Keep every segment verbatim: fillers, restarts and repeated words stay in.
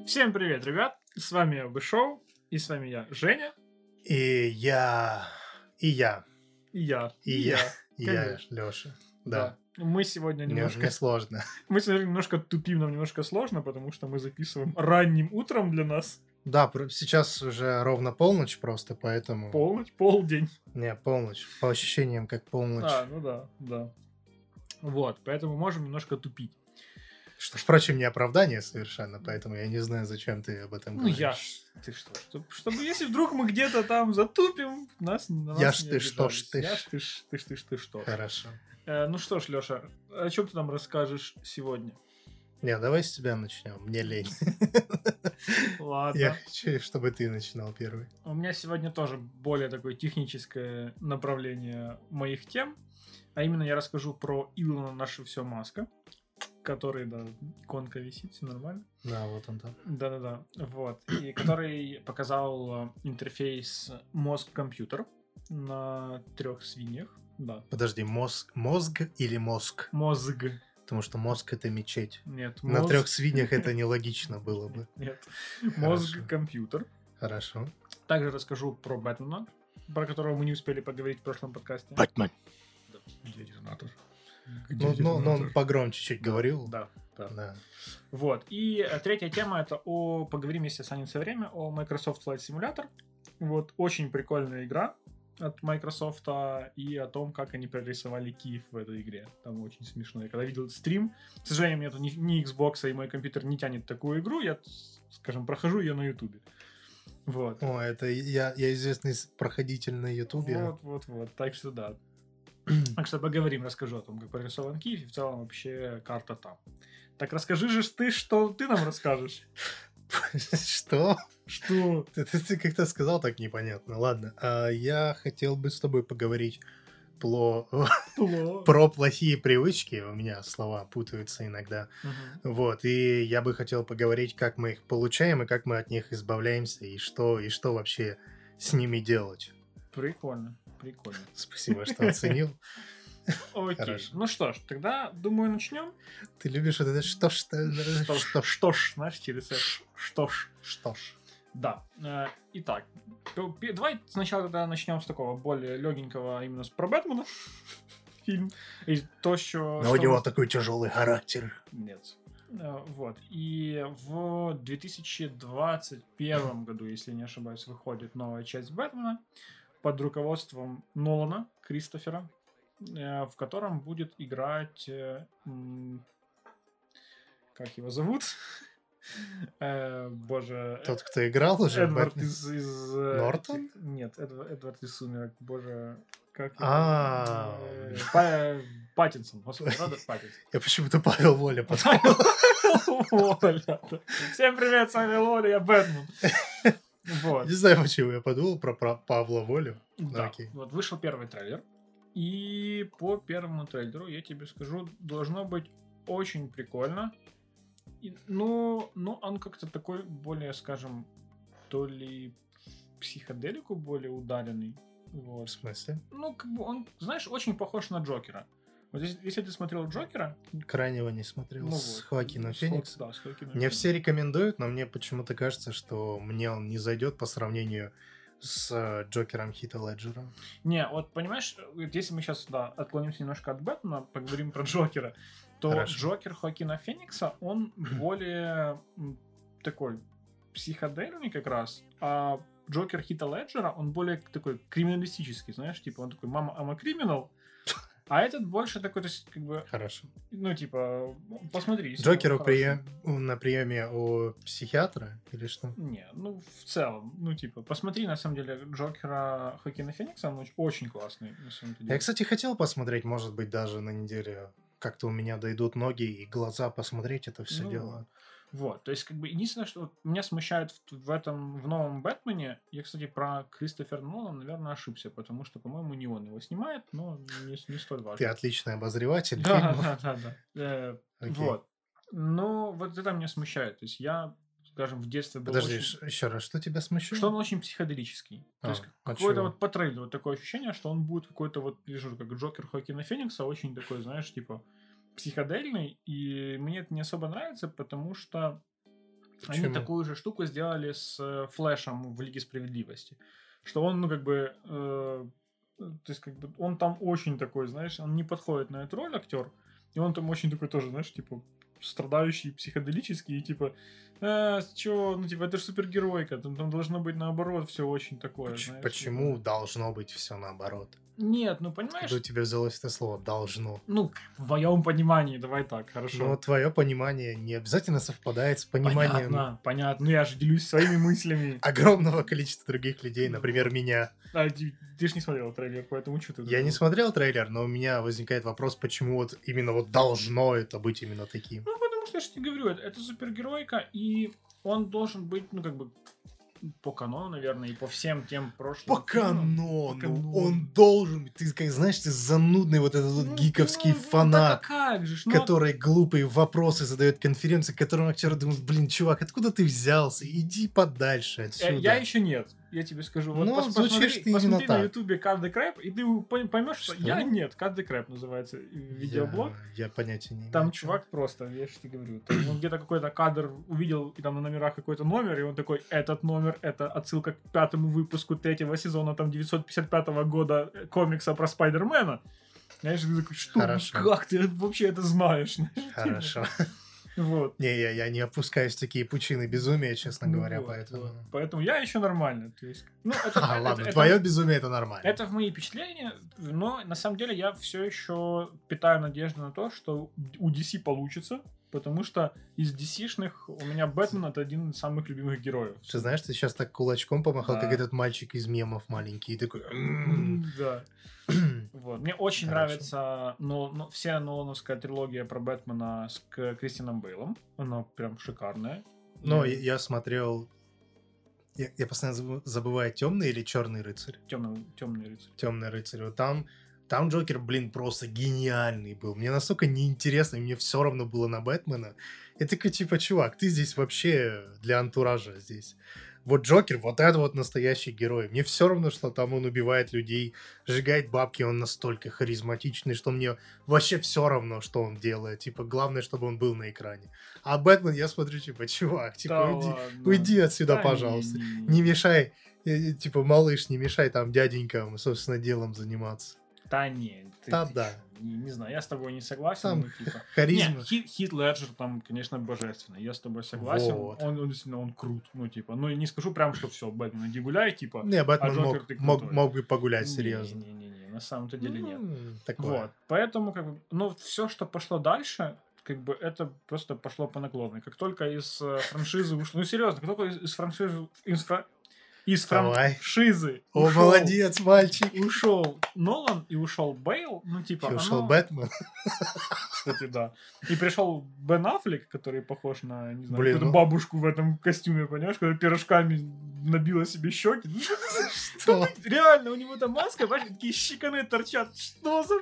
Всем привет, ребят! С вами эй би Шоу, и с вами я, Женя. И я... И я. И я. И, и я. я, И я, Лёша. Да. да. Мы сегодня Мне, немножко... мне сложно. Мы сегодня немножко тупим, нам немножко сложно, потому что мы записываем ранним утром для нас. Да, сейчас уже ровно полночь просто, поэтому... Полночь, полдень. Не, полночь. По ощущениям, как полночь. А, ну да, да. Вот, поэтому можем немножко тупить. Что, впрочем, не оправдание совершенно, поэтому я не знаю, зачем ты об этом ну, говоришь. Ну я ж... Ты что? Чтобы, чтобы если вдруг мы где-то там затупим, нас, на нас я не ж ты что ж ты Я ж ты ж ты ж ты ж ты что. Хорошо. Э, ну что ж, Лёша, о чем ты нам расскажешь сегодня? Не, давай с тебя начнем. Мне лень. Ладно. Я хочу, чтобы ты начинал первый. У меня сегодня тоже более такое техническое направление моих тем. А именно я расскажу про Илона наше все Маска, который, да, иконка висит, все нормально. Да, вот он там. Да-да-да. Вот. И который показал интерфейс мозг-компьютер на трех свиньях. Да. Подожди, мозг, мозг или мозг? Мозг. Потому что мозг это мечеть. Нет. На мозг... трех свиньях это нелогично было бы. Нет. Мозг-компьютер. Хорошо. Также расскажу про Бэтмена, про которого мы не успели поговорить в прошлом подкасте. Бэтмен. Где детонатор? Ну, ну, ну, он погромче чуть говорил. Да, да. да. Вот. И третья тема это о... Поговорим, если останется время, о Microsoft Flight Simulator. Вот. Очень прикольная игра от Microsoft и о том, как они прорисовали Киев в этой игре. Там очень смешно. Я когда видел стрим, к сожалению, у меня тут ни, ни Xbox, и мой компьютер не тянет такую игру, я, скажем, прохожу ее на Ютубе. Вот. О, это я, я известный проходитель на Ютубе. Вот, вот, вот. Так что да. Так что поговорим, расскажу о том, как прорисован Киев, и в целом вообще карта там. Так расскажи же ты, что ты нам расскажешь. Что? Что? Ты, ты, ты как-то сказал так непонятно. Ладно, а я хотел бы с тобой поговорить про, про плохие привычки. У меня слова путаются иногда. Uh-huh. Вот, и я бы хотел поговорить, как мы их получаем, и как мы от них избавляемся, и что, и что вообще с ними делать. Прикольно, прикольно. Спасибо, что оценил. Окей. Хорошо. Ну что ж, тогда, думаю, начнем. Ты любишь вот это что ж, что, что, что, что ж, знаешь, через это. Что ж. Что ж. Да. Итак, давай сначала тогда начнем с такого более легенького, именно с про Бэтмена. Фильм. И то, что... Но у него такой тяжелый характер. Нет. Вот. И в две тысячи двадцать первом году, если не ошибаюсь, выходит новая часть Бэтмена под руководством Нолана, Кристофера, в котором будет играть... Как его зовут? Э, боже... Тот, кто играл уже? Эдвард из... из Нортон? Нет, Эдвард, Эдвард из «Сумерек». Боже... Как его? А Паттинсон. Господи, Роберт Паттинсон. Я почему-то Павел Воля подумал. Воля. Всем привет, с вами Воля, я Бэтмен. Не знаю, почему я подумал про Павла Волю. Да, вот вышел первый трейлер. И по первому трейлеру, я тебе скажу, должно быть очень прикольно. И, ну, ну, он как-то такой более, скажем, то ли психоделику более ударенный. Вот. В смысле? Ну, как бы он, знаешь, очень похож на Джокера. Вот если, если ты смотрел Джокера... Крайнего не смотрел. Ну, с вот, Хоакином Фениксом. Да, с Хоакином Мне все рекомендуют, но мне почему-то кажется, что мне он не зайдет по сравнению с uh, Джокером Хита Леджера. Не, вот понимаешь, если мы сейчас да, отклонимся немножко от Бэтмена, поговорим про Джокера, то Хорошо. Джокер Хоакина Феникса, он более такой психодельный как раз, а Джокер Хита Леджера, он более такой криминалистический, знаешь, типа он такой «Мама, I'm a criminal», а этот больше такой, то есть, как бы... Хорошо. Ну, типа, посмотри. Джокеру прием... на приеме у психиатра или что? Не, ну, в целом. Ну, типа, посмотри, на самом деле, Джокера Хоакина Феникса, он очень классный, на самом деле. Я, кстати, хотел посмотреть, может быть, даже на неделе. Как-то у меня дойдут ноги и глаза посмотреть это все ну, дело. Вот, то есть, как бы, единственное, что вот меня смущает в, в этом, в новом Бэтмене, я, кстати, про Кристофера Нолана, наверное, ошибся, потому что, по-моему, не он его снимает, но не, не столь важно. Ты отличный обозреватель да, фильмов. Да, да, да. Э, okay. Вот. Но вот это меня смущает, то есть я, скажем, в детстве был Подожди, очень... еще раз, что тебя смущает? Что он очень психоделический. А, то есть а какой-то чего? вот по трейлеру вот такое ощущение, что он будет какой-то вот, вижу, как Джокер Хоакина Феникса, очень такой, знаешь, типа, психодельный, и мне это не особо нравится, потому что Они такую же штуку сделали с э, Флэшем в Лиге Справедливости. Что он, ну, как бы... Э, то есть, как бы, он там очень такой, знаешь, он не подходит на эту роль, актер. И он там очень такой тоже, знаешь, типа, страдающий, психоделический, и типа, а, чё, ну, типа, это же супергеройка, там, там должно быть наоборот все очень такое, Поч- знаешь. Почему типа... должно быть все наоборот? Нет, ну, понимаешь... Откуда у тебя взялось это слово «должно»? Ну, в твоем понимании, давай так, хорошо. Но твое понимание не обязательно совпадает с пониманием... Понятно, понятно, ну, я же делюсь своими мыслями. Огромного количества других людей, например, меня. А, ты, ты же не смотрел трейлер, поэтому что ты... Я не смотрел трейлер, но у меня возникает вопрос, почему вот именно вот должно это быть именно таким. Ну, потому что я же тебе говорю, это, это супергеройка, и он должен быть, ну, как бы, по канону, наверное, и по всем тем прошлым. По канону, по канону. Он должен быть. Ты, как, знаешь, ты занудный вот этот вот ну, гиковский ну, фанат, ну, как же, который ну... глупые вопросы задает конференции, которым актеры думают, блин, чувак, откуда ты взялся? Иди подальше отсюда. Я, я еще нет, я тебе скажу. Вот ну, пос, звучишь посмотри, ты посмотри именно на так. ютубе Cut the Crap, и ты поймешь, что, что я нет. Cut the Crap называется видеоблог. Я, я понятия не имею. Там чувак просто, я же тебе говорю, там, он где-то какой-то кадр увидел, и там на номерах какой-то номер, и он такой, этот номер, это отсылка к пятому выпуску третьего сезона, там, девятьсот пятьдесят пятого года комикса про Спайдермена. Знаешь, ты такой, что? Хорошо. Как ты вообще это знаешь? Хорошо. Вот. Не, я, я не опускаюсь в такие пучины безумия, честно ну говоря, вот, поэтому... Вот. Поэтому я еще нормально. То есть, ну, это, а, это, ладно, это, твое это, безумие это нормально. Это в мои впечатления, но на самом деле я все еще питаю надежду на то, что у ди си получится, потому что из ди си-шных у меня Бэтмен это один из самых любимых героев. Ты знаешь, ты сейчас так кулачком помахал, да. как этот мальчик из мемов маленький, и такой... Да. Вот. Мне очень Хорошо. нравится но, но, вся Нолановская трилогия про Бэтмена с Кристианом Бейлом. Она прям шикарная. Но и... я смотрел... Я, я постоянно забываю, темный или черный рыцарь? Темный, темный рыцарь. Темный рыцарь. Вот там, там Джокер, блин, просто гениальный был. Мне настолько неинтересно, мне все равно было на Бэтмена. Я такой, типа, чувак, ты здесь вообще для антуража здесь. Вот Джокер, вот это вот настоящий герой. Мне все равно, что там он убивает людей, сжигает бабки, он настолько харизматичный, что мне вообще все равно, что он делает. Типа, главное, чтобы он был на экране. А Бэтмен, я смотрю, типа, чувак, типа, да уйди, ладно. уйди отсюда, да пожалуйста. Не, не, не. не мешай, типа, малыш, не мешай там дяденькам, собственно, делом заниматься. Да не. Ты, да, ты, да. Не, не знаю, я с тобой не согласен. Там ну, типа... харизма. Нет, Хит, Хит Леджер там, конечно, божественный. Я с тобой согласен. Вот. Он, он действительно, он крут. Ну, типа, ну, не скажу прям, что все, Бэтмен, иди гуляй, типа. Не, Бэтмен а Джокер, мог, мог, мог бы погулять, не, серьезно. Не-не-не, на самом-то деле нет. Mm, такое. Вот, поэтому, как бы, ну, все, что пошло дальше, как бы, это просто пошло по наклонной. Как только из э, франшизы ушло... Ну, серьезно, как только из, из франшизы... Из фра... Из франшизы О, ушел, молодец, мальчик. Ушел Нолан и ушел Бейл. Ну, типа, и ушел оно... Бэтмен. Кстати, да. И пришел Бен Аффлек, который похож на, не знаю, Блин, какую-то ну... бабушку в этом костюме, понимаешь, которая пирожками набила себе щеки. Что? Реально, у него там маска, понимаешь, такие щеканы торчат. Что за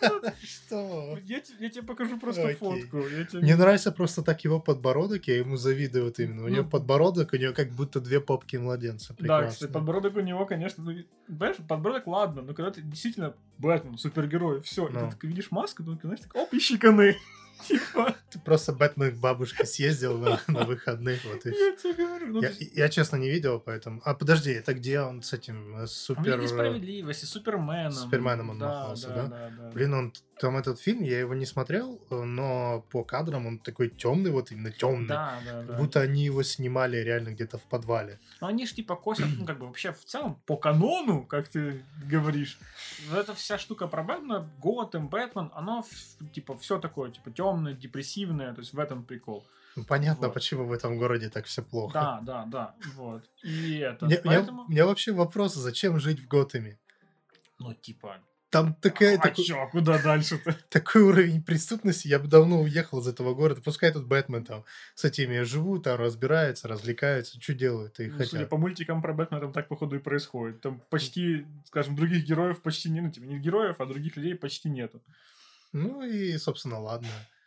Что? Я, я тебе покажу просто Окей. фотку. Я тебе... Мне нравится просто так его подбородок, я ему завидую вот именно. У ну, него подбородок, у него как будто две попки младенца. Прекрасно. Да, кстати, подбородок у него, конечно, ну, понимаешь, подбородок ладно, но когда ты действительно Бэтмен, супергерой, все, no. и ты видишь маску, ты знаешь, так, оп, и щеканы. Типа. Ты просто Бэтмен к бабушке съездил на, на выходных. Вот, и... Я тебе говорю. Ну, я, есть... я, честно, не видел, поэтому... А, подожди, это где он с этим супер... В Лиге Справедливости, Суперменом. Суперменом он да, махался, да? Да, да, да? Блин, он там этот фильм, я его не смотрел, но по кадрам он такой темный, вот именно темный. Да, да, как да. будто они его снимали реально где-то в подвале. Ну, они ж типа косят, ну, как бы вообще в целом, по канону, как ты говоришь, эта вся штука про Бэтмена, Готэм, Бэтмен, оно, типа, все такое, типа, темное, депрессивное, то есть в этом прикол. Ну, понятно, вот. Почему в этом городе так все плохо. Да, да, да, вот. И это, мне, поэтому... У меня вообще вопрос, зачем жить в Готэме? Ну, типа... Там такая... А такой, чё, куда дальше-то? Такой уровень преступности, я бы давно уехал из этого города. Пускай тут Бэтмен там с этими живут, там разбираются, развлекаются, что делают и ну, хотят. Судя по мультикам про Бэтмена, там так, походу, и происходит. Там почти, скажем, других героев почти не... Ну, типа, не героев, а других людей почти нету. Ну и, собственно, ладно.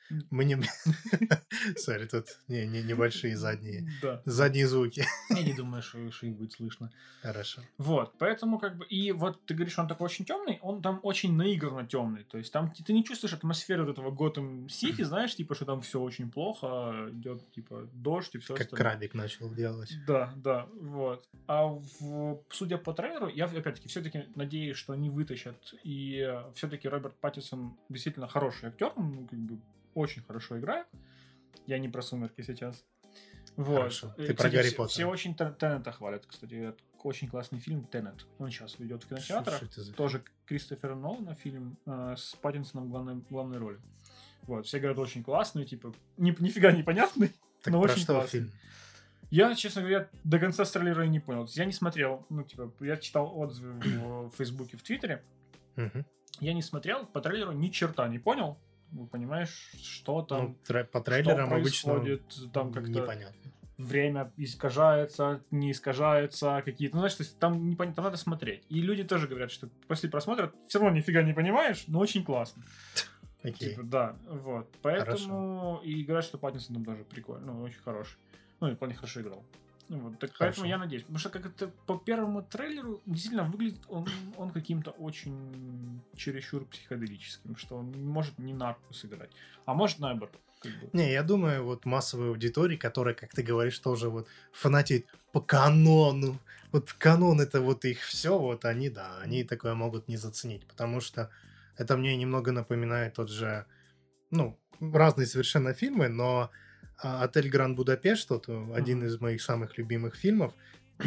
Мы не... Сори, тут не, не, небольшие задние, Да. задние звуки. Я не думаю, что, что их будет слышно. Хорошо. Вот, поэтому как бы... И вот ты говоришь, он такой очень темный, он там очень наигранно темный. То есть там ты не чувствуешь атмосферу вот этого Готэм Сити, знаешь, типа, что там все очень плохо, идет, типа, дождь и все Как остальное. крабик начал делать. Да, да, вот. А в, судя по трейлеру, я опять-таки все-таки надеюсь, что они вытащат. И все-таки Роберт Паттинсон действительно хороший актер, он как бы очень хорошо играет. Я не про «Сумерки» сейчас. Вот. Хорошо. Ты Кстати, про Гарри все, Поттера. все очень Теннета хвалят, кстати. Это очень классный фильм «Теннет». Он сейчас идет в кинотеатрах. Тоже Кристофера Нолана фильм э, с Паттинсоном в главной, главной роли. Вот. Все говорят, очень классный, типа, ни, нифига непонятный, так но про очень что классный. Фильм? Я, честно говоря, до конца с трейлера не понял. Я не смотрел, ну, типа, я читал отзывы в Фейсбуке, в Твиттере. Угу. Я не смотрел, по трейлеру ни черта не понял. Ну, понимаешь, что там, ну, тре- по трейлерам что обычно происходит, там как-то непонятно. время искажается, не искажается, какие-то... Ну, знаешь, то есть там непонятно, там надо смотреть. И люди тоже говорят, что после просмотра все равно нифига не понимаешь, но очень классно. Okay. Типа, да, вот. Поэтому... Хорошо. И говорят, что Паттинсон там тоже прикольный, ну, очень хороший. Ну, и вполне хорошо играл. Вот, так поэтому я надеюсь. Потому что как это по первому трейлеру действительно выглядит он, он каким-то очень чересчур психоделическим, что он может не наркос играть, а может наоборот. Как бы. Не, я думаю, вот массовой аудитории, которая, как ты говоришь, тоже вот фанатеет по канону. Вот канон это вот их все, вот они, да, они такое могут не заценить, потому что это мне немного напоминает тот же, ну, разные совершенно фильмы, но «Отель Гранд Будапешт», вот один mm-hmm. из моих самых любимых фильмов,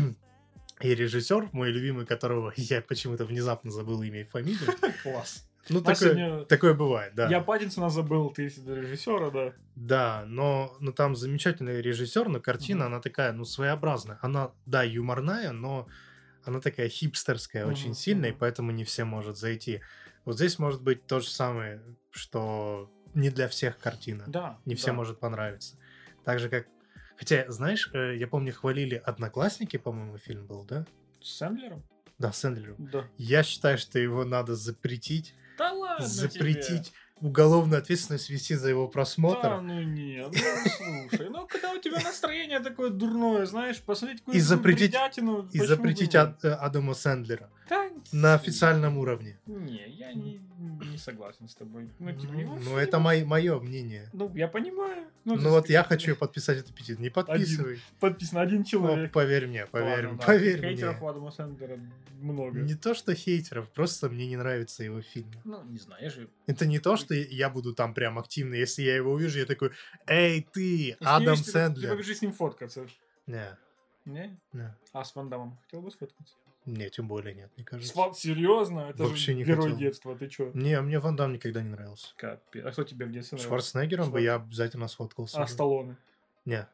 и режиссер, мой любимый, которого я почему-то внезапно забыл имя и фамилию. Класс. Ну, такое, сегодня... такое бывает, да. Я Паттинсона забыл, ты если режиссера, да. Да, но, но там замечательный режиссер, но картина, mm-hmm. она такая, ну, своеобразная. Она, да, юморная, но она такая хипстерская mm-hmm. очень сильная, mm-hmm. и поэтому не всем может зайти. Вот здесь может быть то же самое, что... не для всех картина. Да. Не всем да. может понравиться. Так же, как... Хотя, знаешь, я помню, хвалили «Одноклассники», по-моему, фильм был, да? С Сэндлером? Да, с Сэндлером. Да. Я считаю, что его надо запретить. Да ладно Запретить. тебе. Уголовную ответственность вести за его просмотр. Да, ну нет, ну слушай, ну когда у тебя настроение такое дурное, знаешь, посмотреть какую-то и запретить, бредятину, и запретить Ад, Адама Сэндлера да, на официальном уровне. Не, я не, не согласен с тобой. Ну, типа, ну, ну фильм... это мое, мое мнение. Ну, я понимаю. Ну, ну вот я хочу подписать эту петицию. Не подписывай. Один, подписан один человек. Ну, поверь мне, поверь, Ладно, поверь да. мне. Хейтеров у Адама Сэндлера много. Не то, что хейтеров, просто мне не нравится его фильм. Ну, не знаю, я же... Это не то, что я буду там прям активный. Если я его увижу, я такой, эй, ты, если Адам видишь, Сэндлер. Ты побежишь с ним фоткаться. Не. Не? Не. А с Ван Дамом хотел бы сфоткаться? Не, тем более нет, мне кажется. Ван... Серьезно? Это вообще же не герой хотел. детства, ты чё? Не, мне Ван Дам никогда не нравился. Капец. А кто тебе в детстве нравился? Шварценеггером Шварц... бы я обязательно сфоткался. А Сталлоне? Не.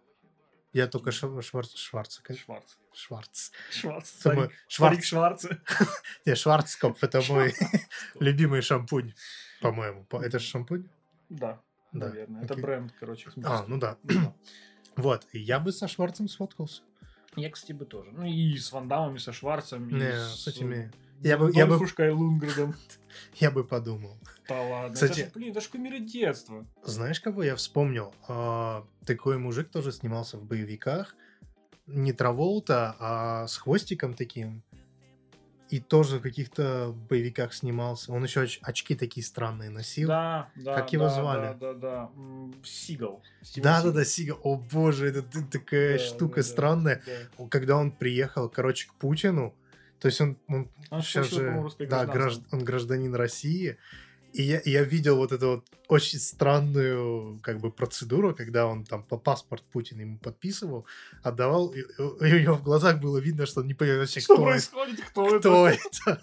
Я только Шварц... Шварц. Шварц. Шварц. Шварц. Старик, Шварц. Шварц. Не, Шварцкопф, это мой любимый шампунь, по-моему. Это же шампунь? Да, да. наверное. Это бренд, короче. А, ну да. Вот, я бы со Шварцем сфоткался. Я, кстати, бы тоже. Ну и с Ван Дамом, и со Шварцем, и не, с... с этими... Я бы, я бы... и Лунгредом. Я бы подумал. Да ладно, кстати, это же, блин, это же кумиры детства. Знаешь, кого я вспомнил? А, такой мужик тоже снимался в боевиках. Не Траволта, а с хвостиком таким. И тоже в каких-то боевиках снимался. Он еще оч- очки такие странные носил. Да, да. Как его да, звали? Да, да, да. Сигал. Да, да, да, Сигал. О боже, это такая да, штука да, странная. Да. Когда он приехал, короче, к Путину, то есть он, он, он сейчас же, да, гражд, он гражданин России, и я, и я видел вот эту вот очень странную как бы процедуру, когда он там по паспорт Путин ему подписывал, отдавал, и, и у него в глазах было видно, что он не понимает вообще, что кто происходит, это. кто, кто это. это.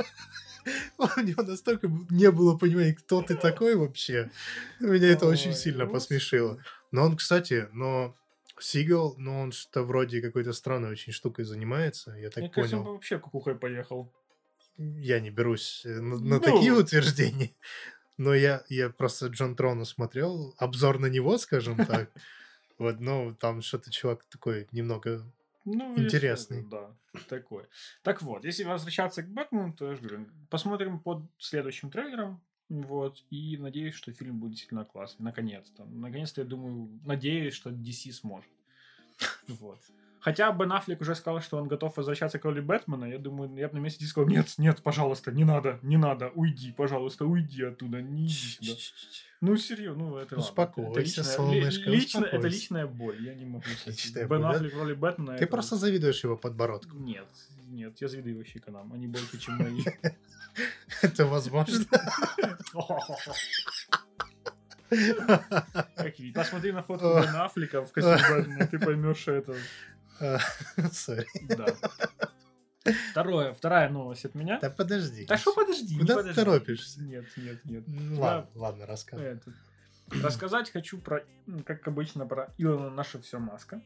У него настолько не было понимания, кто ты такой вообще. Меня это очень сильно посмешило. Но он, кстати, но... Сигал, но он что-то вроде какой-то странной очень штукой занимается, я так Мне понял. кажется, он вообще кукухой поехал. Я не берусь на, на ну. такие утверждения, но я, я просто Джон Трону смотрел, обзор на него, скажем так. Вот, ну, там что-то чувак такой немного ну, интересный. Если, да, такой. Так вот, если возвращаться к Бэтмену, то я же говорю, посмотрим под следующим трейлером. Вот. И надеюсь, что фильм будет действительно классный. Наконец-то. Наконец-то, я думаю, надеюсь, что ди си сможет. Вот. Хотя Бен Аффлек уже сказал, что он готов возвращаться к роли Бэтмена. Я думаю, я бы на месте ди си сказал, нет, нет, пожалуйста, не надо, не надо, уйди, пожалуйста, уйди оттуда, не иди сюда. Ну, серьезно, ну, это успокойся, ладно. солнышко, это, лично, успокойся. это личная боль, я не могу Личная Бен боль, Аффлек в роли Бэтмена. Ты это... просто завидуешь его подбородку. Нет, нет, я завидую его щеканам, они больше, чем мои. Это возможно. Посмотри на фотку Бена Аффлека в костюме Бэтмена, ты поймешь, что это... Сори. Да. Второе, вторая новость от меня. Да подожди. Да что подожди? Куда не ты подожди. торопишься? Нет, нет, нет. Ну, Я... ладно, ладно, рассказывай. Это... Рассказать хочу про, как обычно, про Илона наше все Маска.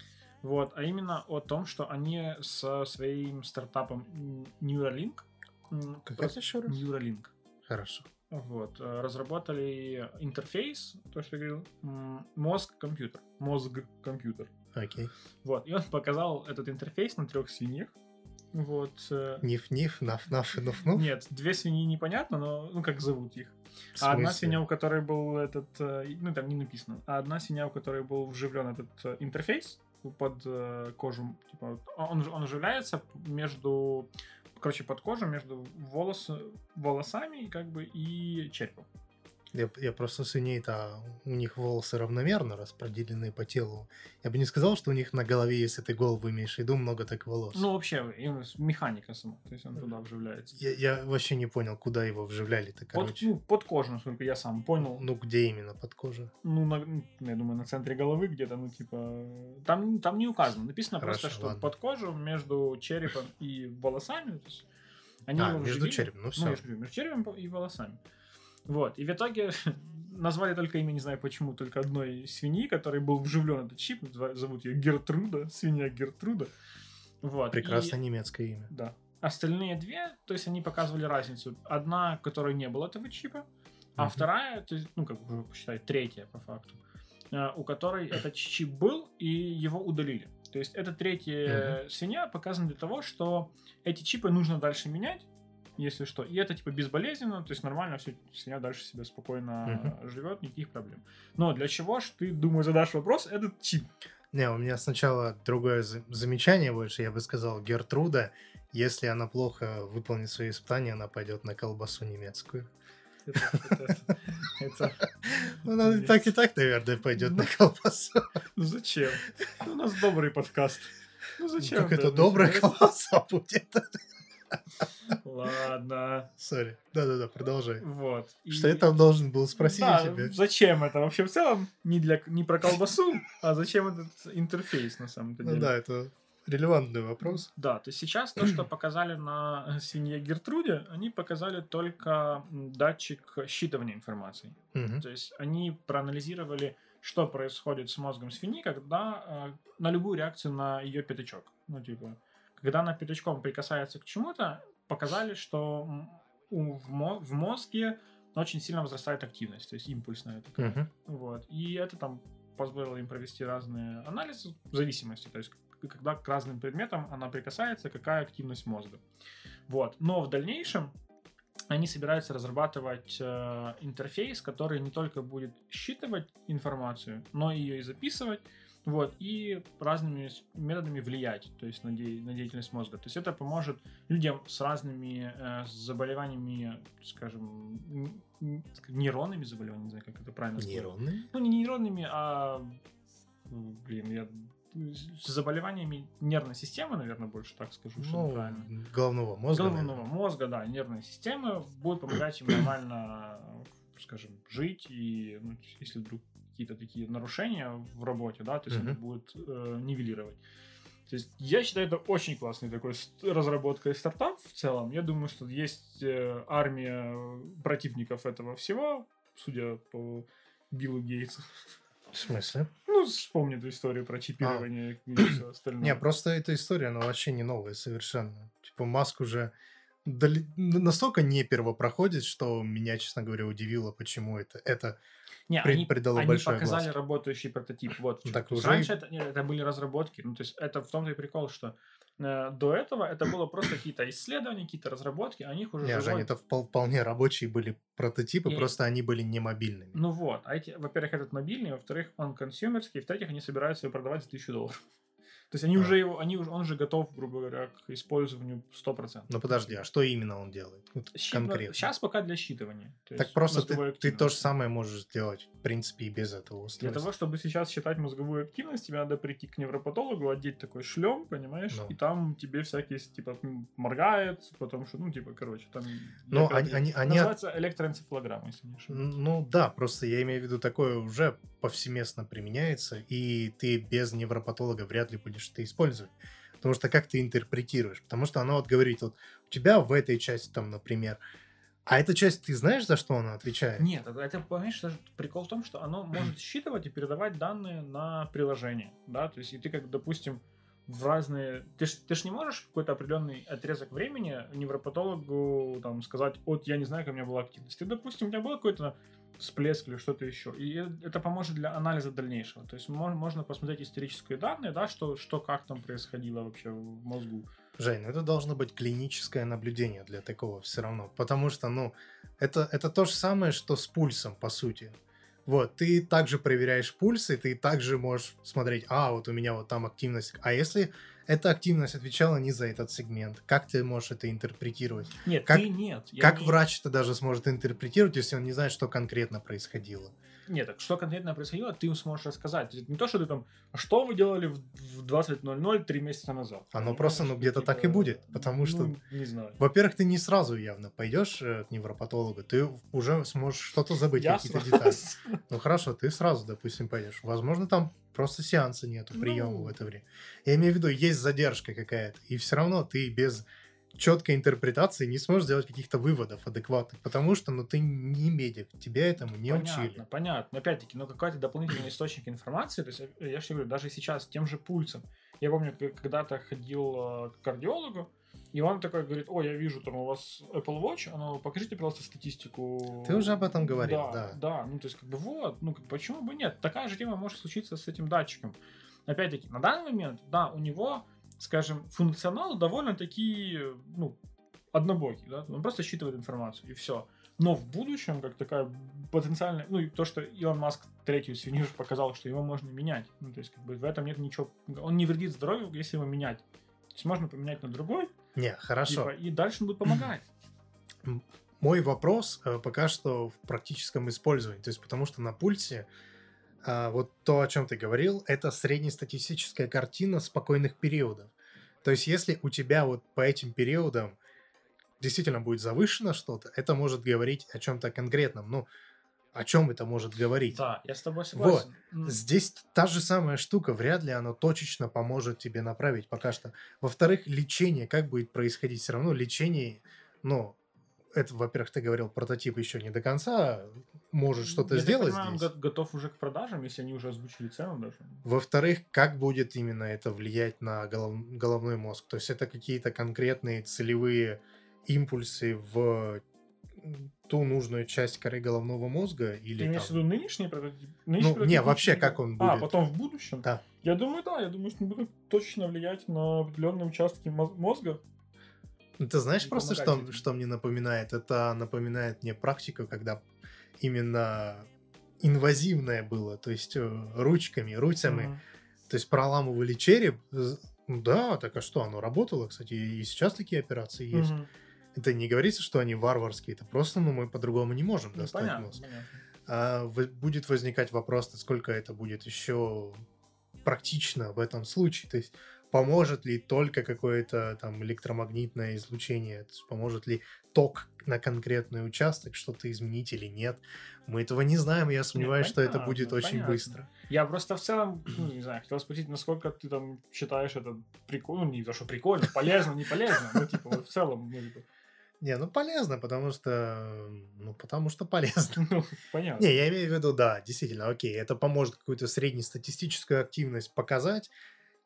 Вот, а именно о том, что они со своим стартапом Neuralink... Как это еще раз? Neuralink. Хорошо. Вот, разработали интерфейс, то, что я говорил, мозг-компьютер. Мозг-компьютер. Окей. Вот, и он показал этот интерфейс на трех свиньях. Вот. Ниф-ниф, наф-наф и нуф-нуф? Нет, две свиньи непонятно, но ну как зовут их. А одна свинья, у которой был этот, ну там не написано, а одна свинья, у которой был вживлен этот интерфейс под кожу, типа, он, он вживляется между, короче, под кожу, между волос, волосами как бы и черепом. Я, я просто свиней-то, у них волосы равномерно распределены по телу. Я бы не сказал, что у них на голове, если ты голову имеешь в виду, много так волос. Ну, вообще, механика сама, то есть он туда вживляется. Я, я вообще не понял, куда его вживляли-то, короче. Под, ну, под кожу, насколько я сам понял. Ну, где именно под кожу? Ну, на, я думаю, на центре головы где-то, ну, типа... Там, там не указано. Написано Хорошо, просто, что ладно. Под кожу между черепом и волосами. То есть они а, его между вживили, черепом, ну все. Ну, между, между черепом и волосами. Вот, и в итоге назвали только имя, не знаю почему, только одной свиньи, которой был вживлен этот чип, зовут ее Гертруда, свинья Гертруда. Вот. Прекрасное и, немецкое имя. Да. Остальные две, то есть они показывали разницу. Одна, которой не было этого чипа, а uh-huh. вторая, то есть, ну как уже посчитай, третья по факту, у которой этот чип был и его удалили. То есть эта третья uh-huh. свинья показана для того, что эти чипы нужно дальше менять, если что. И это типа безболезненно, то есть нормально все, свинья дальше себе спокойно uh-huh. живет, никаких проблем. Но для чего ж ты, думаю, задашь вопрос, этот чип? Не, у меня сначала другое замечание больше, я бы сказал, Гертруда, если она плохо выполнит свои испытания, она пойдет на колбасу немецкую. Ну, она так и так, наверное, пойдет на колбасу. Ну зачем? У нас добрый подкаст. Ну зачем? Как это добрая колбаса будет? Ладно. Сори. Да-да-да, продолжай. Вот. Что я там должен был спросить да, тебя? Зачем это вообще в целом? Не, для, не про колбасу, а зачем этот интерфейс на самом деле? Ну да, это релевантный вопрос. Да, то есть сейчас то, что показали на свинье Гертруде, они показали только датчик считывания информации. Угу. То есть они проанализировали, что происходит с мозгом свиньи, когда э, на любую реакцию на ее пятачок. Ну, типа... Когда она пятачком прикасается к чему-то, показали, что в мозге очень сильно возрастает активность, то есть импульсная такая. Uh-huh. Вот. И это там позволило им провести разные анализы в зависимости, то есть когда к разным предметам она прикасается, какая активность мозга. Вот. Но в дальнейшем они собираются разрабатывать э, интерфейс, который не только будет считывать информацию, но и ее и записывать. Вот, и разными методами влиять, то есть на, де- на деятельность мозга. То есть это поможет людям с разными э, заболеваниями, скажем, н- н- нейронными заболеваниями, не знаю, как это правильно сказать. Нейронными? Ну, не нейронными, а, блин, я... с заболеваниями нервной системы, наверное, больше так скажу, что ну, правильно. Головного мозга. Головного наверное. мозга, да, нервной системы будет помогать им нормально, скажем, жить, и ну, если вдруг какие-то такие нарушения в работе, да, то есть uh-huh. это будет э, нивелировать. То есть я считаю, это очень классный такой разработка и стартап в целом. Я думаю, что есть э, армия противников этого всего, судя по Биллу Гейтсу. В смысле? Ну, вспомни эту историю про чипирование а. и все остальное. Не, просто эта история, она вообще не новая совершенно. Типа Маск уже дали- настолько не первопроходец, что меня, честно говоря, удивило, почему это, это Не, при- они, придало они большой показали огласки. работающий прототип. Вот в Ну, чем. так То есть уже раньше и- это, не, это были разработки. Ну, то есть это в том-то и прикол, что э, до этого это было просто какие-то исследования, какие-то разработки, о них уже Не, Жень, живой. это впол- вполне рабочие были прототипы, Не, просто они были не мобильными. Ну вот, а эти, во-первых, этот мобильный, во-вторых, он консюмерский, в-третьих, они собираются его продавать за тысячу долларов. То есть они А. уже его, они уже, он же готов, грубо говоря, к использованию сто процентов. Ну подожди, а что именно он делает? Вот Щит- конкретно. Сейчас пока для считывания. То Так есть просто ты, мозговой ты то же активности. самое можешь сделать, в принципе, и без этого Для устройства. того, чтобы сейчас считать мозговую активность, тебе надо прийти к невропатологу, одеть такой шлем, понимаешь, Ну. и там тебе всякие, типа, м, моргает, потому что, ну, типа, короче, там... Но я когда- они- они- они- Называется электроэнцефалограмма, если не ошибаюсь. Ну да, просто я имею в виду, такое уже повсеместно применяется, и ты без невропатолога вряд ли будешь это использовать. Потому что как ты интерпретируешь? Потому что оно вот говорит, вот у тебя в этой части там, например, а эта часть, ты знаешь, за что она отвечает? Нет, это, это, понимаешь, даже прикол в том, что оно может считывать и передавать данные на приложение, да, то есть и ты как, допустим, в разные... Ты ж, ты ж не можешь в какой-то определенный отрезок времени невропатологу там сказать, вот я не знаю, как у меня была активность. Ты, допустим, у тебя был какой-то всплеск или что-то еще, и это поможет для анализа дальнейшего. То есть мож- можно посмотреть исторические данные, да, что, что как там происходило вообще в мозгу. Жень, ну это должно быть клиническое наблюдение для такого все равно. Потому что, ну, это, это то же самое, что с пульсом, по сути. Вот, ты также проверяешь пульс, и ты также можешь смотреть, а, вот у меня вот там активность. А если эта активность отвечала не за этот сегмент, как ты можешь это интерпретировать? Нет, Как- ты нет. Я Как не- врач это даже сможет интерпретировать, если он не знает, что конкретно происходило? Нет, так что конкретно происходило, ты им сможешь рассказать. Это не то, что ты там, «А что вы делали в в двадцать ноль ноль три месяца назад. Оно Понимаешь, просто, ну, где-то так и типа, будет, потому что- ну, не знаю. Во-первых, ты не сразу явно пойдешь э, к невропатологу, ты уже сможешь что-то забыть, Я какие-то сразу- детали. Ну хорошо, ты сразу, допустим, пойдешь. Возможно, там просто сеанса нету, Ну. приема в это время. Я имею в виду, есть задержка какая-то, и все равно ты без четкой интерпретации не сможешь сделать каких-то выводов адекватных, потому что, ну, ты не медик, тебя этому не понятно, учили. понятно. Опять-таки, ну, какой-то дополнительный источник информации, то есть, э, я же говорю, даже сейчас тем же пульсом. Я помню, к- когда-то ходил э, к кардиологу, и он такой говорит, о, я вижу, там у вас Apple Watch, а ну, покажите, пожалуйста, статистику. Ты уже об этом говорил, да. да. Да, ну, то есть, как бы, вот, ну, как, почему бы нет? Такая же тема может случиться с этим датчиком. Опять-таки, на данный момент, да, у него, скажем, функционал довольно-таки, ну, однобокий, да, он просто считывает информацию, и все. Но в будущем, как такая потенциальная, ну, и то, что Илон Маск третью свинью же показал, что его можно менять, ну, то есть, как бы, в этом нет ничего, он не вредит здоровью, если его менять. То есть, можно поменять на другой, Не, хорошо. типа, и дальше он будет помогать. Мой вопрос э, пока что в практическом использовании. То есть, потому что на пульсе а, вот то, о чем ты говорил, это среднестатистическая картина спокойных периодов. То есть, если у тебя вот по этим периодам действительно будет завышено что-то, это может говорить о чем-то конкретном. Ну, о чем это может говорить? Да, я с тобой согласен. М, Здесь та же самая штука, вряд ли оно точечно поможет тебе направить пока что. Во-вторых, лечение, как будет происходить? Все равно лечение, ну, это, во-первых, ты говорил, прототип еще не до конца может что-то я так сделать понимаю, он здесь. го- готов уже к продажам, если они уже озвучили цену даже. Во-вторых, как будет именно это влиять на голов- головной мозг? То есть это какие-то конкретные целевые импульсы в ту нужную часть коры головного мозга? Или Ты имеешь в там- виду нынешний прототип? Ну, Нынешний не, прототип вообще, ничего не как он А, будет? потом в будущем? Да. Я думаю, да. Я думаю, что он будет точно влиять на определенные участки мо- мозга. Ну, ты знаешь И просто, помогать что, этим. что мне напоминает? Это напоминает мне практику, когда именно инвазивное было, то есть э, ручками, руцами, Мгм. то есть проламывали череп. З- Ну да, так а что, оно работало, кстати, и сейчас такие операции есть. Мгм. Это не говорится, что они варварские, это просто, ну, мы по-другому не можем Ну, достать понятно, мозг. понятно. А в- будет возникать вопрос, насколько это будет еще практично в этом случае. То есть поможет ли только какое-то там электромагнитное излучение, то есть поможет ли ток на конкретный участок что-то изменить или нет. Мы этого не знаем, и я сомневаюсь, что это понятно, будет очень понятно. быстро. Я просто в целом, ну, не знаю, хотел спросить, насколько ты там считаешь это прикольно, ну, не то, что прикольно, полезно, не полезно, но типа вот в целом, ну, типа, Не, ну полезно, потому что... Ну, потому что полезно. ну, понятно. Не, я имею в виду, да, действительно, окей, это поможет какую-то среднестатистическую активность показать,